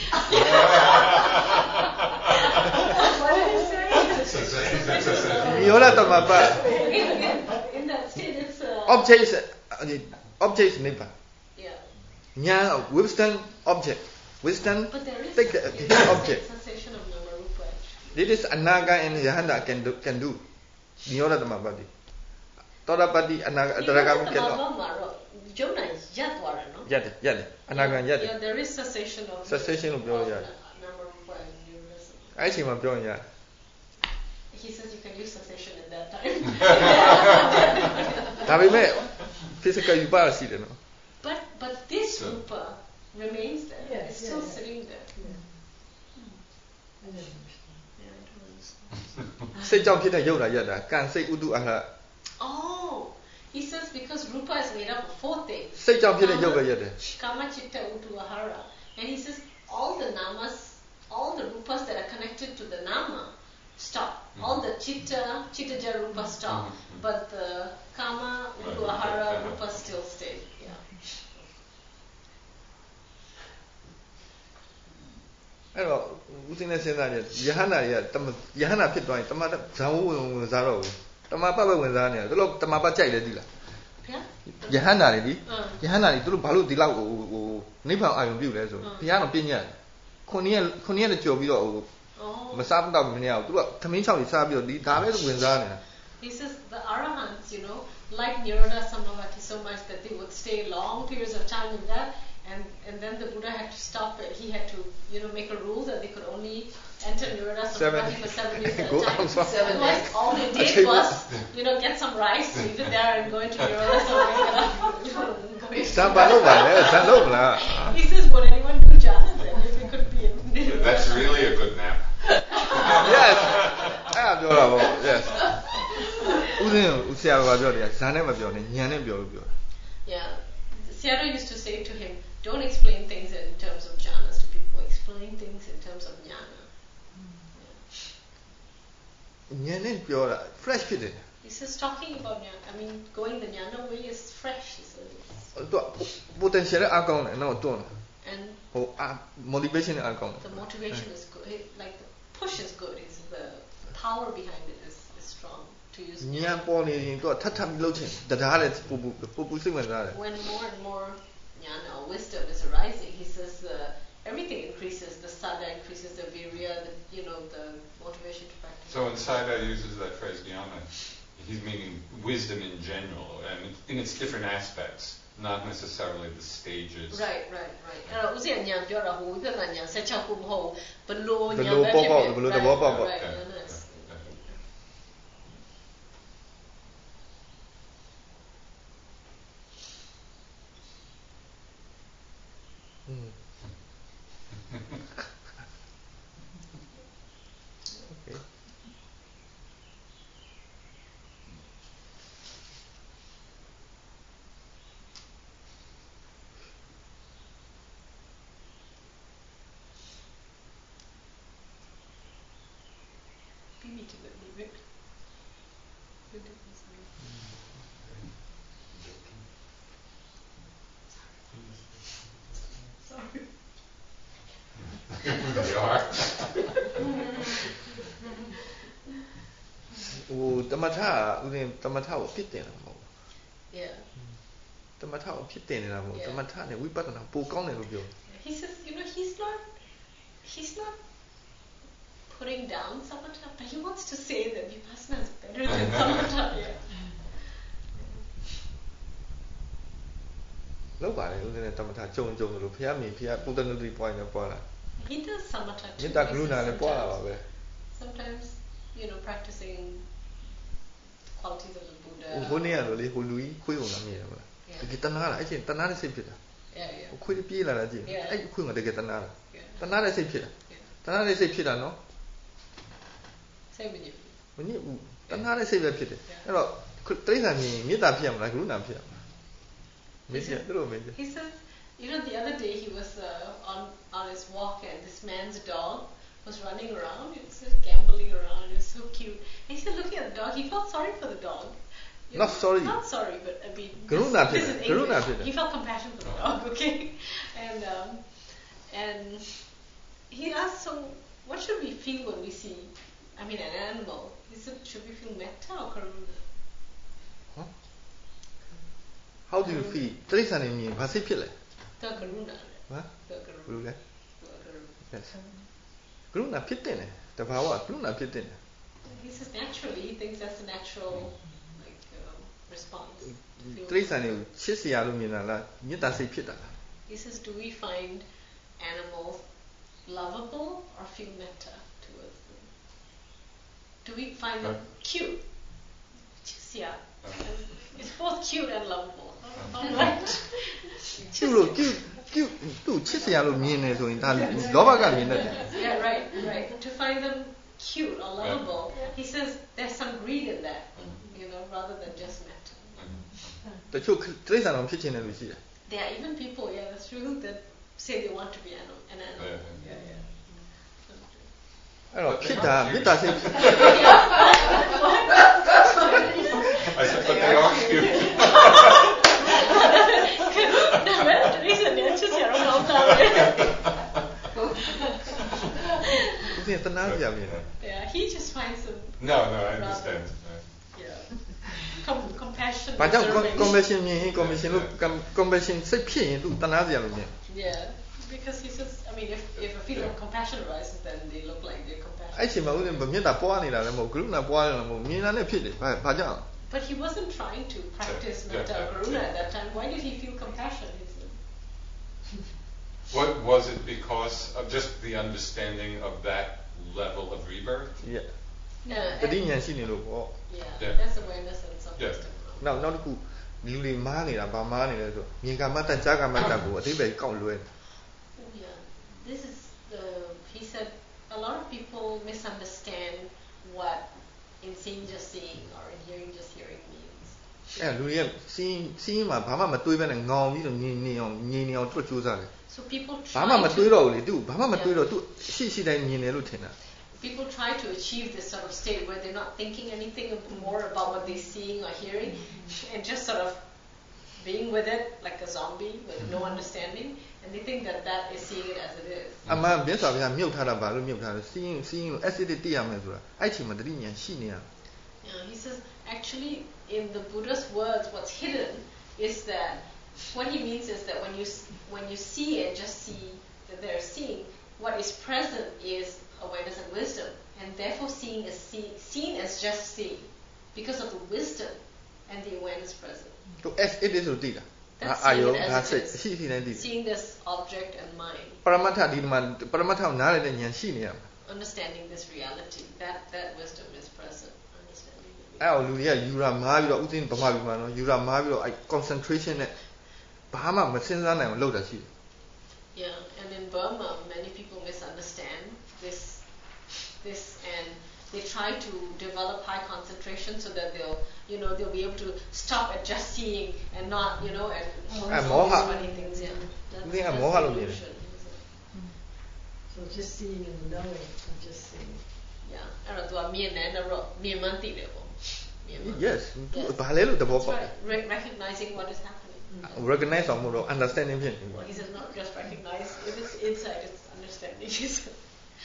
What did he say? Cessation. နိရောဓတမာပတ် in, in, in that state it's uh, object object နိဗ္ဗာန် yeah. ညာ wisdom object wisdom But there is take the there the is object sensation of Namarupa actually. this is anaga and yahanda can do can do နိရောဓတမာပတ်ဒီသောတာပတ္တိအနာဂတရဂမကဲတော့ Jonah yat wara no? ရတယ်ရတယ်အနာဂံရတယ် Yeah, there is cessation of Cessation လို့ပြောလို့ရတယ် of Namarupa and Nirodha. အဲ့အချိန်မှာပြောရင်ရတယ် He says you can use cessation in that time. ဒါပေမဲ့ physical ယူပါရှိတယ်နော် But but this So- rupa remains there. Yes, it's still yeah, yeah. sitting there. I didn't understand. Yeah, I don't understand. စိတ်ကြောင့်ဖြစ်တဲ့ရုပ်ဓာတ်ရတာကံစိတ်ဥဒုအာဟ Oh, he says because rupa is made up of four things. စိတ်ကြောင့်ဖြစ်တဲ့ရုပ်ပဲရတယ် Kama, chitta, utu, ahara. And he says all the namas, all the rupas that are connected to the nama stop. All the chitta, chittaja rupas stop. Mhm. But the kama, utu, Right, ahara right. rupas still stay. Yeah. အဲ့တော့ဦးစင်းနဲ့စဉ်းစားကြယဟန္တာတွေကတမယဟန္တာဖြစ်သွားရင်တမဇံဝဝင်ဝင်စားတော့ဘူးတမပတ်ပဲဝင်စားနေတာသူတို့တမပတ်ကြိုက်လဲသိလား Yeah? ယဟန္တာတွေဒီ Uh, ယဟန္တာတွေသူတို့ဘာလို့ဒီလောက်ဟိုဟိုနိဗ္ဗာန်အာယုံပြုလဲဆိုဟုတ်ဘုရားတော်ပြည့်ညတ်ခုနှစ်ရက်ခုနှစ်ရက်ကြော်ပြီးတော့ဟို oh. မစားတော့မနေရဘူးသူတို့ကသမင်းချောက်ကြီးစားပြီးတော့ဒီဒါပဲဝင်စားနေတာ He says the arahants, you know, like Nirodha Samavati so much that they would stay long periods of time in that, and and then the Buddha had to stop it. He had to, you know, make a rule that they could only enter Nirodha Seven. Samavati for seven years at Go a time. outside. Seven Otherwise, days. all they did was, you know, get some rice, leave it there, and go into Nirodha Samavati. Go into ဇံပါလို့ပါလေဇံလို့မလား He says, would anyone do jhana then if it could be in Nirodha? That's really a good nap. yes အဲ့ဒါပြောတာပေါ့ yes ဦးစင်းကိုဆရာကပြောတယ်ဇာနဲ့မပြောနဲ့ဉာဏ်နဲ့ပြောလို့ပြောတာ Yeah, Seattle used to say to him, don't explain things in terms of jhanas to people, explain things in terms of jnana. ဉာဏ်နဲ့ပြောတာ fresh ဖြစ်တယ် He says talking about jnana, I mean going the jnana way is fresh, he says. သူ potential နဲ့အကောင်းတယ်နော်တွန်းတယ် And ဟို motivation နဲ့အကောင်းတယ် the motivation is good, like the push is good, is the power behind it is, is strong to use ဉာဏ်ပေါ်နေရင်သူကထပ်ထပ်ပြီးလုပ်ချင်တရားလည်းပူပူပူပူစိတ်ဝင်စားတယ် When more and more jnana or wisdom is arising, he says uh, everything increases, the sada increases, the virya, the, you know, the motivation to practice. So when Sayadaw uses that phrase jnana, he's meaning wisdom in general, and in its different aspects, not necessarily the stages. Right, right, right. အဲ့တော့ဦးဇင်းညာပြောတာဟိုဝိပဿနာညာဆက်ချောက်ခုမဟုတ်ဘလို့ညာဘယ်လိုပဲပေါ့ဖြစ်ပေါ့ဖြစ်ဘယ်လိုသဘောပေါက်ပေါ့ Right, Yeah, yeah, yes. yeah, yeah. อืม okay Be me to the limit. Sorry. They are. ဟိုတမထဦးဇင်းတမထကိုဖြစ်တင်တာမဟုတ် Yeah. တမထကိုဖြစ်တင်နေတာမဟုတ် Yeah. တမထနဲ့ဝိပဿနာပိုကောင်းတယ်လို့ပြော He says, you know, he's not he's not putting down samatha, but he wants to say that vipassana is better than samatha. Yeah. လောက်ပါတယ်ဦးဇင်းနဲ့တမထကြုံကြုံလို့ဖះမြင်ဖះပုဒ္ဒနတိ point နဲ့ပွားလာ He does samatha too. မေတ္တာကရုဏာ He နဲ့ says ပွားလာပါ sometimes- ပဲ Sometimes, you know, practicing qualities of the Buddha. ဟိုနေ့ကလို့လေဟိုလူကြီးခွေးုံလာမြင်တယ်မလား Yeah. တကယ်တနာလားအဲ့ချိန်တနာတဲ့စိတ်ဖြစ်တာ Yeah, yeah. ခွေးပြေးလာတာကြည့် Yeah. အဲ့ခွေးကတကယ်တနာတာ Yeah. တနာတဲ့စိတ်ဖြစ်တာ Yeah. တနာတဲ့စိတ်ဖြစ်တာနော် Same with you. မနစ်ဘူးတနာတဲ့စိတ်ပဲဖြစ်တယ် Yeah. အဲ့တော့တိရစ္ဆာန်မြင်မေတ္တာဖြစ်ရမလားကရုဏာဖြစ်ရမလားမေတ္တာသူတို့မေတ္တာ He says, you know, the other day he was uh, on on his walk and this man's dog was running around. It was just gambling around. It was so cute. And he said, looking at the dog, he felt sorry for the dog. You Not know, sorry. Not sorry, but I mean, Karuna this, this phida, is karuna English. phida. He felt compassion for the dog. Okay, and um, and he asked, so what should we feel when we see, I mean, an animal? He said, should we feel metta or karuna? How do you feel တိရစ္ဆာန်တွေမြင်ဘာစိတ်ဖြစ်လဲ The karuna. ဟမ် The ဘယ် karuna. လိုလဲ The karuna. yes ကရုဏာဖြစ်တယ်တယ်တဘာဝကရုဏာဖြစ်တယ်တယ် He says naturally, he thinks that's a natural like um, response. Feel- တိရစ္ဆာန်တွေကိုချစ်စရာလို့မြင်တာလားမေတ္တာစိတ်ဖြစ်တာလား He says, do we find animals lovable or feel metta towards them? Do we find them cute? Chisya. It's both cute and lovable. All right. ကျုပ်လို့ကျုပ်ကျုပ်သူ့ချစ်စရာလို့မြင်နေဆိုရင်ဒါလောဘကမြင်တတ်တယ် Yeah, right, right. To find them cute or lovable, he says there's some greed in that, you know, rather than just metta. တချို့တိရစ္ဆာန်တော်ဖြစ်ချင်တယ်လို့ရှိတယ် There are even people, yeah, that's true, that say they want to be an, an animal. Yeah, Yeah, yeah. အဲ့တော့ဖြစ်တာမေတ္တာစိတ် I said, but they are cute. ဒါမဲ့ဒီစနေချစ်စရာတော့ကောင်းတာပဲဦးဇင်းတနာစရာမြင်တယ် Yeah, he just finds them No, no, I understand. yeah Com- compassion ဘာကြောင့် deserving. compassion မြင်ရင် compassion လို့ compassion စိတ်ဖြစ်ရင်သူတနာစရာလို့မြင် Yeah, because he says, I mean, if if a feeling of compassion arises, then they look like they're အဲ့ compassionate. ချိန်မှာဦးဇင်းမေတ္တာပွားနေတာလည်းမဟုတ်ကရုဏာပွားနေတာမဟုတ်မြင်တာနဲ့ဖြစ်တယ်ဘာဘာကြောင့် But he wasn't trying to practice Yeah, metta yeah, karuna yeah. at that time. Why did he feel compassion? He said, What was it because of just the understanding of that level of rebirth? yeah Yeah, တတိ and- ညာဏ်ရှိနေလို့ပေါ့ yeah, Yeah. that's awareness and some Yeah. wisdom. နောက်နောက်တစ်ခုလူတွေမားနေတာဗာမားနေလဲဆိုမြင်ကမတ္တကြားကမတ္တကိုအသေးပဲကောက်လွဲ Oh, yeah. This is the, he said, a lot of people misunderstand what in seeing just seeing or in hearing just hearing means. အဲ့လူတွေကစီးစီးမှာဘာမှမတွေးဘဲနဲ့ငေါပြီးတော့ငြင်းနေအောင်ငြင်းနေအောင်သူ့ကြိုးစားတယ် So people ဘာ try မှမတွေး to, တော့ဘူးလေသူဘာမှမတွေးတော့သူရှိရှိတိုင်းမြင်တယ်လို့ထင်တာ people try to achieve this sort of state where they're not thinking anything more about what they're seeing or hearing and just sort of being with it like a zombie with no understanding, and they think that that is seeing it as it is. အမှန်မြတ်စွာဘုရားမြုပ်ထားတာဘာလို့မြုပ်ထားလဲစီးရင်စီးရင် acid တိရမယ်ဆိုတာအဲ့ချိန်မှာတတိညာရှိနေရ Yeah, he says actually in the Buddha's words, what's hidden is that what he means is that when you when you see and just see that they're seeing, what is present is awareness and wisdom, and therefore seeing is see, seen as just seeing because of the wisdom and the awareness present. သူ acid ဆိုတိတာ That's အာ seeing ယော it ဒါ as စိတ် it ရှိရှိတိုင်းတိ is. Seeing this object and mind. ပရမတ္ထဒီမှာပရမတ္ထကိုနားလည်တဲ့ဉာဏ်ရှိနေရမှာ Understanding this reality, that that wisdom is present. Understanding the အဲ့ reality. အောင်လူတွေကယူရာမားပြီးတော့ဥစဉ်ဗမာပြည်မှာနော်ယူရာမားပြီးတော့အဲ့ concentration နဲ့ဘာမှမစဉ်းစားနိုင်အောင်လုပ်တာရှိတယ် Yeah, and in Burma, many people misunderstand this, this, and they try to develop high concentration so that they'll, you know, they'll be able to stop at just seeing and not, you know, and all Ah, these moha. funny things. Yeah, that's, Hindi nga, that's moha the lo yun. illusion. So just seeing and knowing, or just seeing. Yeah, အဲ့တော့ तू ကမြင်တယ်တော့မြင်မှန်းသိတယ်ပေါ့မြင်မှန်း yes Yes. ဘာလဲလို့သဘော That's ပေါက် right. Re- recognizing what is happening. recognize အောင်မလို့ understanding ဖြစ်နေပါ He says not just recognize, if it's insight, it's understanding. He says.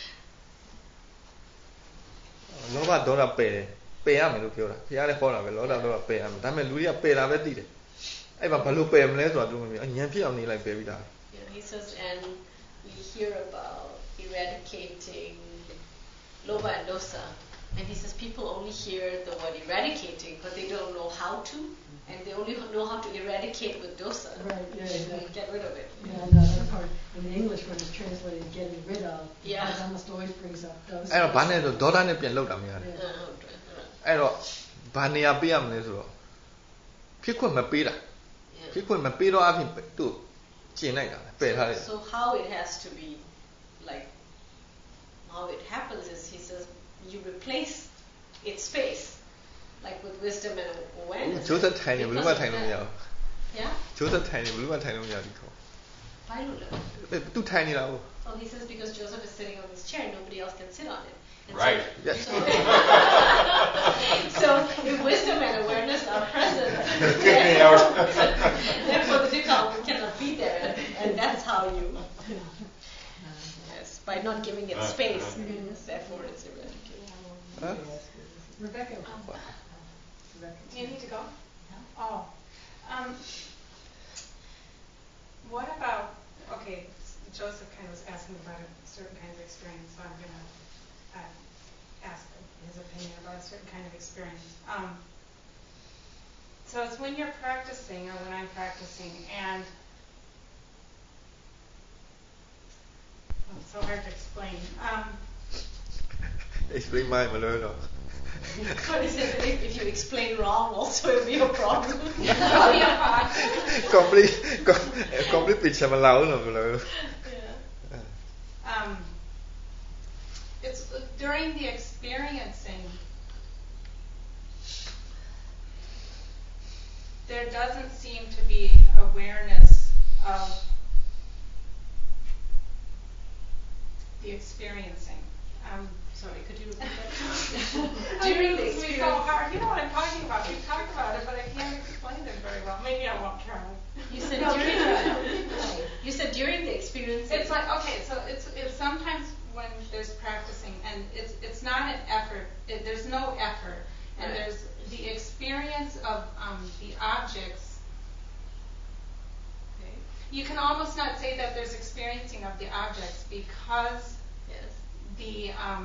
လောဘဒေါသပယ်တယ်ပယ်ရမယ်လို့ပြောတာဘုရားလည်းဟောတာပဲလောဘဒေါသပယ်ရမယ်ဒါပေမဲ့လူတွေကပယ်တာပဲသိတယ်အဲ့မှာဘယ်လိုပယ်မလဲဆိုတာသူမမြင်အဉာဏ်ဖြစ်အောင်နေလိုက်ပယ်ပြီးတာ Yeah, he says, and we hear about eradicating loba and dosa, and he says people only hear the word eradicating, but they don't know how to, and they only know how to eradicate with dosa. Right, yeah, yeah. Get rid of it. Yeah, no, that part, in the English when it's translated getting rid of, Yeah. it almost always brings up those. အဲ့တော့ဘာနဲ့ဆိုဒေါသနဲ့ပြန်လောက်တာများတယ် Uh, right, အဲ့တော့ဘာနေရာပေးရမလဲဆိုတော့ဖြစ်ခွင့်မပေးတာ yeah. ဖြစ်ခွင့်မပေးတော့အဖြစ်သူ့ကျင်လိုက်တာပယ်ထားလိုက် So how it has to be, like, how it happens is, he says, you replace its space, like with wisdom and awareness. ဂျိုးသက်ထိုင်နေဘယ်လိုမှထိုင်လို့မရဘူး Yeah? ဂျိုးသက်ထိုင်နေဘယ်လိုမှထိုင်လို့မရဘူးခေါ် Why don't you? သူထိုင်နေတာဟုတ် Oh, he says because Joseph is sitting on this chair, nobody else can sit on it. And Right. Yes. So, so if wisdom and awareness are present, Get me out. therefore the dukkha cannot be there, and, and that's how you. Yes, by not giving it Right, space, right. therefore it's eradicated. Huh? Rebecca. Um, Rebecca. You need to go? Oh. Um, what about, okay, Joseph kind of was asking about a certain kind of experience, so I'm going to uh, ask his opinion about a certain kind of experience. Um, so it's when you're practicing, or when I'm practicing, and oh, it's so hard to explain. Um, explain မိုင်းမလို့တော့ But he says that if, if you explain wrong, also it'll be a problem. It'll be a problem. complete complete picture မလာဘူးလို့မလို့ Yeah. Um, it's uh, during the experiencing, there doesn't seem to be awareness of the experiencing. Um, Sorry, could you repeat that? during the the it's so experience. hard. You know what I'm talking about. We talked about it, but I can't explain it very well. Maybe I won't try. You said No, during keep the, you said during the experience. It's like okay, so it's it's sometimes when there's practicing and it's it's not an effort. It, there's no effort, and Right. there's the experience of um, the objects. Okay. You can almost not say that there's experiencing of the objects because Yes. the um,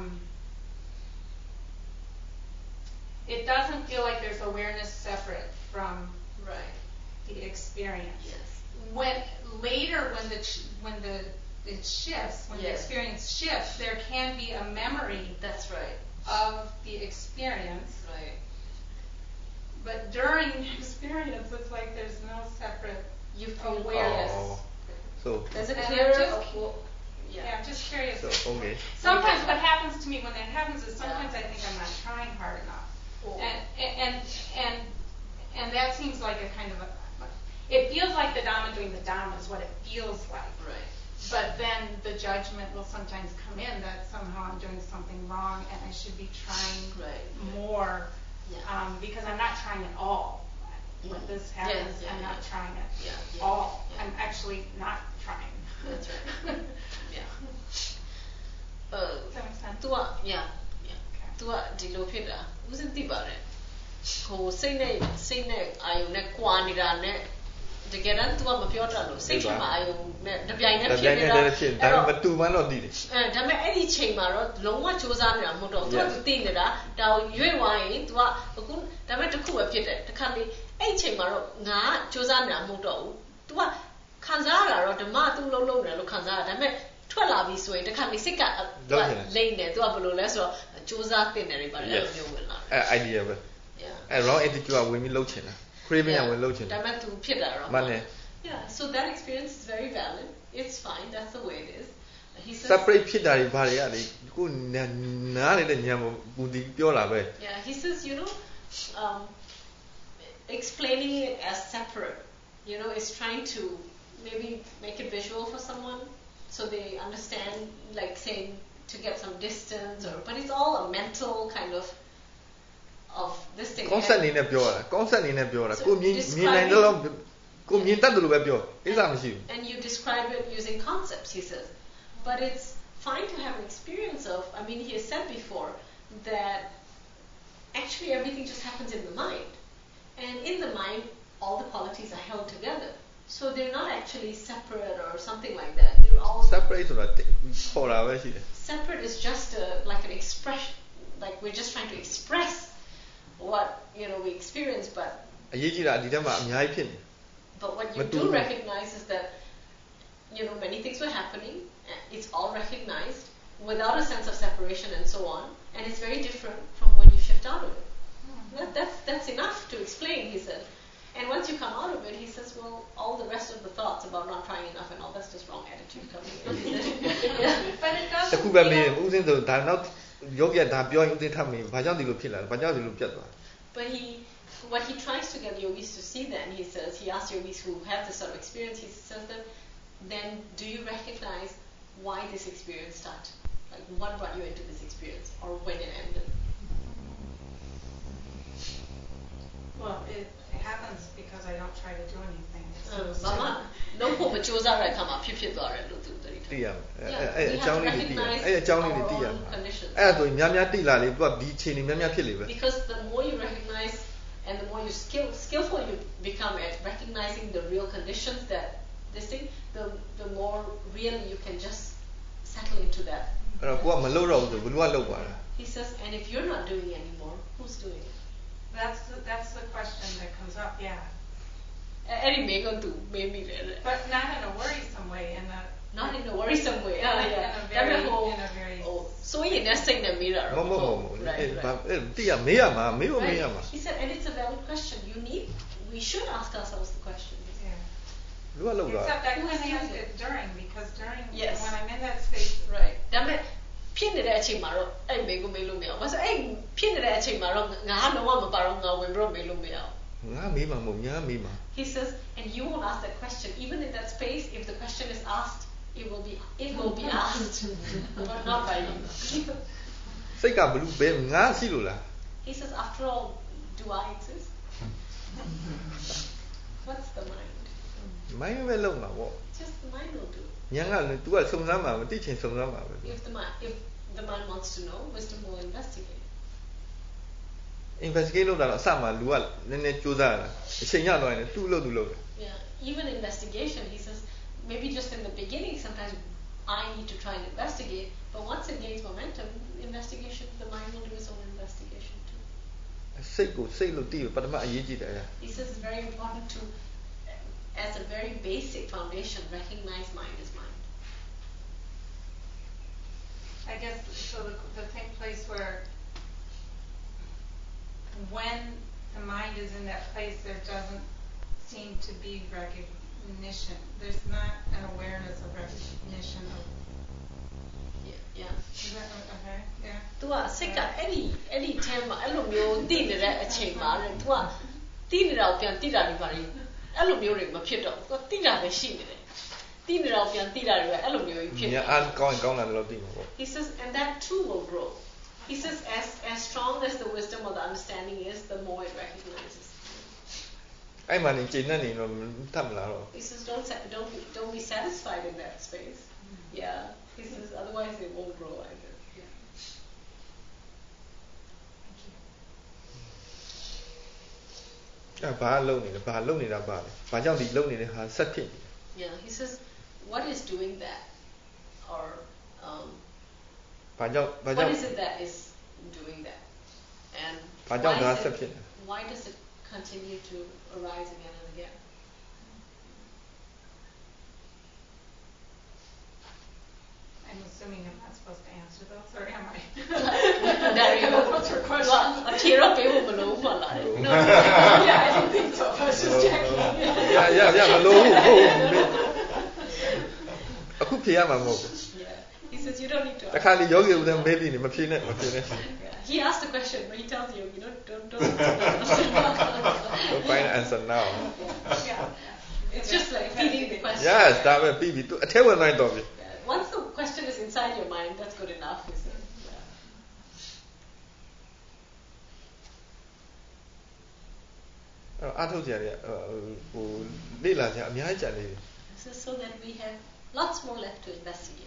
it doesn't feel like there's awareness separate from Right. the experience. Yes. When later, when the ch- when the it shifts, when the Yes. experience shifts, there can be a memory That's right. of the experience. Right. But during the experience, it's like there's no separate You feel awareness. Oh. so There's a And clearer. I'm just- well, Yeah. Yeah, I'm just curious. So, okay. Sometimes what happens to me when that happens is sometimes I think I'm not trying hard enough. Oh. And, and, and, and that seems like a kind of a, it feels like the Dhamma doing the Dhamma is what it feels like. Right. But then the judgment will sometimes come in that somehow I'm doing something wrong and I should be trying Right. more, Yeah. um, because I'm not trying at all. When Mhm. this happens, Yeah, yeah, I'm not yeah. trying at Yeah, yeah, all. yeah. I'm actually not trying. That's right. Yeah. เออ Does that make sense? तू อ่ะ yeah yeah तू อ่ะဒီလိုဖြစ်တာဦးစင်သိပါတယ်ဟိုစိတ်နဲ့စိတ်နဲ့အာယုံနဲ့ကွာနေတာနဲ့တကယ်တမ်း तू อ่ะမပြောတတ်လို့စိတ်ထဲမှာအာယုံနဲ့တပြိုင်တည်းဖြစ်နေတာတပြိုင်တည်းဖြစ်ဒါပေမဲ့မတူမှန်းတော့သိတယ်အဲဒါပေမဲ့အဲ့ဒီချိန်မှာတော့လုံးဝစူးစမ်းနေတာမဟုတ်တော့ तू က तू သိနေတာဒါကိုရွေ့သွားရင် तू ကအခုဒါပေမဲ့တစ်ခုပဲဖြစ်တယ်တစ်ခါလေအဲ့ဒီချိန်မှာတော့ငါကစူးစမ်းနေတာမဟုတ်တော့ဘူး तू ကခံစားရတာတော့ဓမ္မ तू လုံးလုံးတယ်လို့ခံစားရဒါပေမဲ့ထွက်လာပြီဆိုရင်တစ်ခါလေစိတ်ကလိမ့်တယ် तू ကဘယ်လိုလဲဆိုတော့စူးစမ်းတင်တယ်တွေပါလေအဲ့လိုမျိုးဝင်လာအဲ idea ပဲ yeah အဲ wrong attitude ကဝင်ပြီးလှုပ်ချင်တာ craving ကဝင်လှုပ်ချင်တာဒါပေမဲ့ तू ဖြစ်တာတော့မှန်တယ် yeah so that experience is very valid it's fine that's the way it is he says separate ဖြစ်တာတွေဘာတွေကလေကိုနားလေတဲ့ညံဘူဒီပြောတာပဲ yeah he says you know um, explaining it as separate you know is trying to maybe make it visual for someone so they understand like saying to get some distance or but it's all a mental kind of of this thing concept အနေနဲ့ပြောတာ concept အနေနဲ့ပြောတာကိုမြင်မြင်နိုင်တော့ကိုမြင်တတ်တယ်လို့ပဲပြောအိစ္ဆာမရှိဘူး and you describe it using concepts he says but it's fine to have an experience of I mean he has said before that actually everything just happens in the mind and in the mind all the qualities are held together so they're not actually separate or something like that they're all separate ဆိုတာခေါ်တာပဲရှိတယ် separate is just a, like an expression like we're just trying to express what you know we experience but အရေးကြီးတာဒီတက်မှာအများကြီးဖြစ်နေ but what you do recognize is that you know many things were happening it's all recognized without a sense of separation and so on and it's very different from when you shift out of it that, that's that's enough to explain he said and once you come out of it he says well all the rest of the thoughts about not trying enough and all that's just wrong attitude coming in yeah. But it တ doesn't ခုပဲမေးဦးစင်းဆိုဒါနောက်ယောဂီကဒါပြောရင်ဦးစင်းထပ်မေးဘာကြောင့်ဒီလိုဖြစ်လာလဲဘာကြောင့်ဒီလိုပြတ်သွား but he what he tries to get yogis to see then he says he asks yogis who have this sort of experience he says that then do you recognize why this experience started like what brought you into this experience or when it ended well it, it happens because I don't try to do anything so, so ဘာမှလုံးဖို့မကြိုးစားတဲ့အခါမှာဖြစ်ဖြစ်သွားတယ်လို့သူတတိထားသိရမယ်အဲအဲအကြောင်းလေးတွေသိရအဲအကြောင်းလေးတွေသိရမှာ conditions အဲ့ဒါဆိုရင်များများသိလာလေသူကဒီအချိန်တွေများများဖြစ်လေပဲ because the more you recognize and the more you skill skillful you become at recognizing the real conditions that this thing the the more really you can just settle into that အဲ့တော့ကိုကမလုပ်တော့ဘူးဆိုဘယ်လိုကလုပ်ပါလဲ he says and if you're not doing it anymore who's doing it that's the, that's the question that comes up yeah အဲ့ဒီမေးခွန်းသူမေးမိတယ် but not in a worrisome way in a not in a worrisome way in a, in a very in a very ဆိုရင်လည်းစိတ်နဲ့မေးတာမတော့ဟုတ်မဟုတ်ဘူးအဲ့ဘာသိရမေးရမှာမေးဖို့မေးရမှာ he said and it's a valid question you need we should ask ourselves the question yeah လူကလောက်တာ except I can't ask it during because during yes. when I'm in that state right ဒါပေမဲ့ဖြစ်နေတဲ့အချိန်မှာတော့အဲ့မေးကိုမေးလို့မရဘူးဘာလို့အဲ့ဖြစ်နေတဲ့အချိန်မှာတော့ငါလုံးဝမပါတော့ငါဝင်ပြီးတော့မေးလို့မရဘူးငါမေးမှာမဟုတ်ညာမေးမှာ he says and you won't ask that question even in that space if the question is asked it will be it will be asked but not by you စိတ်ကဘလူးပဲငါရှိလို့လား he says after all do I exist what's the mind မိုင်းပဲလုံးမှာပေါ့ just the mind will do ညာကလည်း तू ကစုံစမ်းမှာမသိချင်စုံစမ်းမှာပဲ if the mind if the mind wants to know wisdom will investigate investigate လုပ်တာတော့အစမှာလူကနည်းနည်းကြိုးစားရတာအချိန်ရတော့ရင်သူ့လို့သူလို့တယ် yeah even investigation he says maybe just in the beginning sometimes I need to try and investigate but once it gains momentum investigation the mind will do its own investigation too စိတ်ကိုစိတ်လို့သိရပထမအရေးကြီးတယ် he says it's very important to as a very basic foundation recognize mind as mind I guess so the, the same place where when the mind is in that place there doesn't seem to be recognition there's not an awareness of recognition of Yeah. Okay, yeah. तू आ सिक्का any any time में एलो म्यो तीနေတဲ့ အချိန် မှာ तू อ่ะ ती နေတာကို ပြန် ती တာ တွေ ပါ လေ အဲ့လိုမျိုးတွေ မဖြစ်တော့ तू တိတာ ပဲ ရှိနေတယ် ती နေတာကို ပြန် ती တာ တွေ ပဲ အဲ့လိုမျိုးကြီး ဖြစ်ညာ အား ကောင်းရင် ကောင်းလာတယ်လို့ သိမှာပေါ့ He says, and that too will grow. He says, as as strong as the wisdom or the understanding is, the more it recognizes. အဲ့မှာ နေ ကျင့်နေနေတော့ ထပ်မလာတော့ He says, don't sa- don't be, don't be satisfied in that space. Yeah. He says, otherwise it won't grow either. Yeah. Thank you. အဲ့ ဘာ လုပ် နေလဲ ဘာ လုပ် နေတာ ပါလဲ ဘာ ကြောင့် ဒီ လုပ် နေတဲ့ ဟာ ဆက် ဖြစ် နေ Yeah. He says, what is doing that? Or um, ဘာ ကြောင့် ဘာ ကြောင့် what is it that is doing that? And ဘာ ကြောင့် why ဒါ is ဆက် it- ဖြစ် နေ why does it continue to arise again and again? I'm assuming I'm not supposed to answer those, or am I? There you go. What's your question? Well, a tear up will below for like. No. Yeah, I didn't think so. I was just checking. ရရရမလို့ဘူးဟုတ်အခု ဖြေ ရမှာ မဟုတ်ဘူး Yeah. He says you don't need to တခါလေ ယောဂီဦးလည်း မေးပြီးနေ မဖြေနဲ့ မဖြေနဲ့ Yeah. He asked the question, but he tells you, you know, don't, don't. Don't find an answer now Yeah. It's just like feeding the question. yes ဒါပဲပြီးပြီ तू အထဲဝင်သွားရင်တော့ပြီ Yeah. Once the question is inside your mind, that's good enough, he says. Yeah. အဲ့တော့အားထုတ်ကြရတယ်ဟိုလေ့လာကြအများကြီးကြံနေတယ် He says so that we have lots more left to investigate.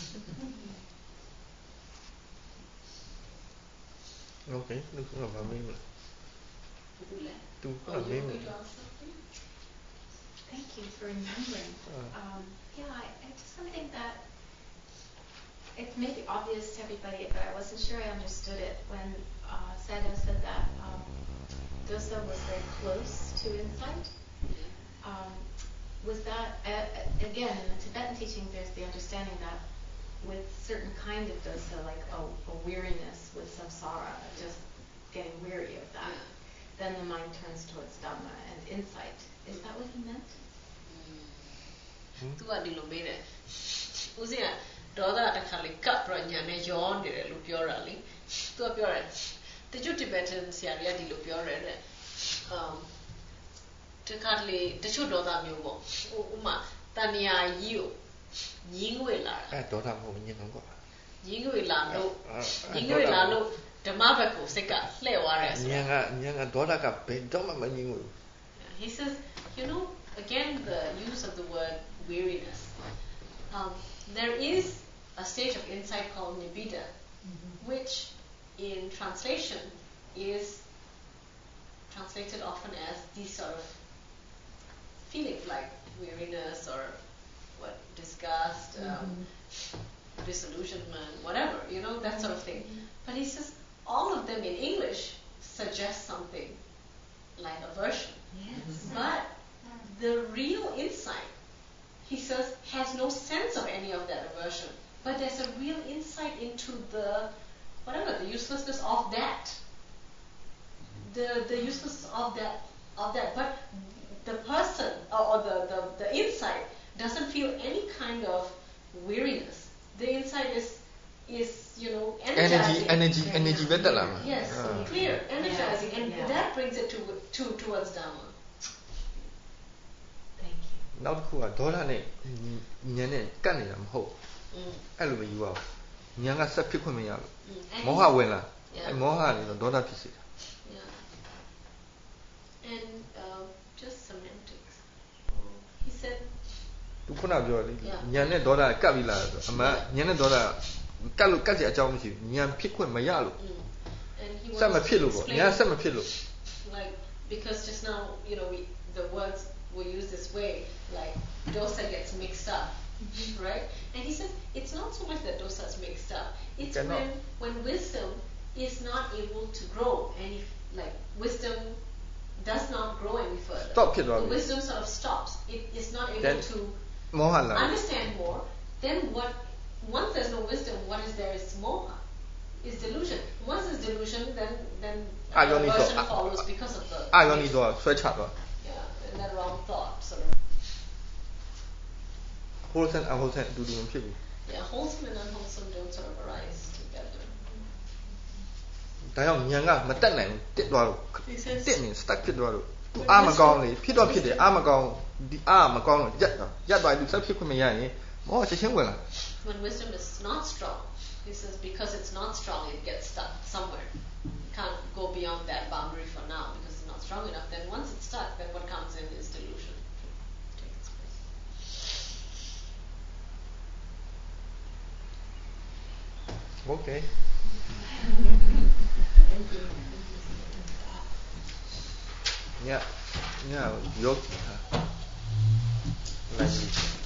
okay လူကဘာမေးမလဲ तू Oh, ကမေး you're မ going လဲ to ask something? Thank you for remembering. Uh. Um, yeah, I, it's something that it may be obvious to everybody, but I wasn't sure I understood it when uh, Sayadaw said that um, dosa was very close to insight. Um, was that, uh, again, in the Tibetan teaching, there's the understanding that with certain kind of dosa, like a, a weariness with samsara, just getting weary of that, then the mind turns towards Dhamma and insight. Is that what he meant? तू อ่ะဒီလိုမေးတယ်ဦးစင်းကဒေါသတစ်ခါလေကပ်ပြညာနဲ့ရောနေတယ်လို့ပြောတာလေ तू ကပြောတယ်တချို့ Tibetan ဆရာတွေကဒီလိုပြောတယ်တဲ့ um တခါလေတချို့ဒေါသမျိုးပေါ့ဥမာတဏှာကြီးကိုညင်းငွေလာတာအဲ့တော့တာမဟုတ်ဘူးညင်တော့ကွာညင်းငွေလာလို့အဲ့ညင်းငွေလာလို့ဓမ္မဘက်ကိုစိတ်ကလှည့်သွားတယ်ဆိုညင်တော့ကညင်ကဒေါသကဘယ်တော့မှမညင်ဘူး He says, you know, again, the use of the word weariness. Um, there is a stage of insight called nibbida, Mm-hmm. which in translation is translated often as these sort of feelings like weariness or what, disgust, um, Mhm. disillusionment, whatever, you know, that sort of thing. But he says all of them in English suggest something like aversion. Yes. But the real insight, he says, has no sense of any of that aversion. But there's a real insight into the, whatever, the uselessness of that. The the uselessness of that of that. But the person or, or the, the, the insight doesn't feel any kind of weariness. The insight is is, you know, energy energizing. energy energy ပဲတက်လာမှာ Yes, Ah. clear, energizing, and Yeah. that brings it to, to towards Dhamma. Thank you. နောက်တစ်ခုကဒေါသနဲ့ညံနဲ့ကတ်နေတာမဟုတ် Mm. အဲ့လိုမယူပါဘူးညံကဆက်ဖြစ်ခွင့်မရဘူး Mm. And မောဟ he- ဝင်လာ Yeah. အဲ့မောဟကနေတော့ဒေါသဖြစ်စေတာ Yeah. And uh, just semantics. He said, သူခုနပြောလေ Yeah. ညံနဲ့ဒေါသကတ်ပြီးလာတယ်ဆိုအမှန်ညံနဲ့ဒေါသကတ်လို့ကတ်စီအကြောင်းမရှိဘူးညံဖြစ်ခွင့်မရလို့ mm. and he ဆက်မ wants ဖြစ် to လို့ပေါ့ explain, ညံဆက်မဖြစ်လို့ like, because just now, you know, we, the words were used this way, like dosa gets mixed up, right? And he says it's not so much that dosa is mixed up. It's Cannot. when when wisdom is not able to grow any, like wisdom does not grow any further. Stop ဖြစ်သွား The ပြီ wisdom sort of stops. It is not able Then- to မောဟလာ understand more. Then what? Once there's no wisdom, what is there is moha, is delusion. Once there's delusion, then then Ah, you only aversion thought- follows because of the အာယောနိတော့ဆွဲချသွား yeah, and that wrong thought sort of. ဟိုဆန်အဟိုဆန်အတူတူမဖြစ်ဘူး yeah, wholesome and unwholesome don't sort of arise together. ဒါကြောင့်ဉာဏ်ကမတက်နိုင်ဘူးတက်သွားလို့ He says တက်နေ stuck ဖြစ်သွားလို့သူအားမကောင်းလေဖြစ်တော့ဖြစ်တယ်အားမကောင်းဒီအားမကောင်းလို့ရက်တော့ရက်သွားသူဆက်ဖြစ်ခွင့်မရရင်မောချက်ချင်းဝင်လာ when wisdom is not strong, he says because it's not strong, it gets stuck somewhere. You can't go beyond that boundary for now because it's not strong enough. Then once it's stuck, then what comes in is delusion to take its place. Okay. Yeah. Yeah, yogi. Huh? Like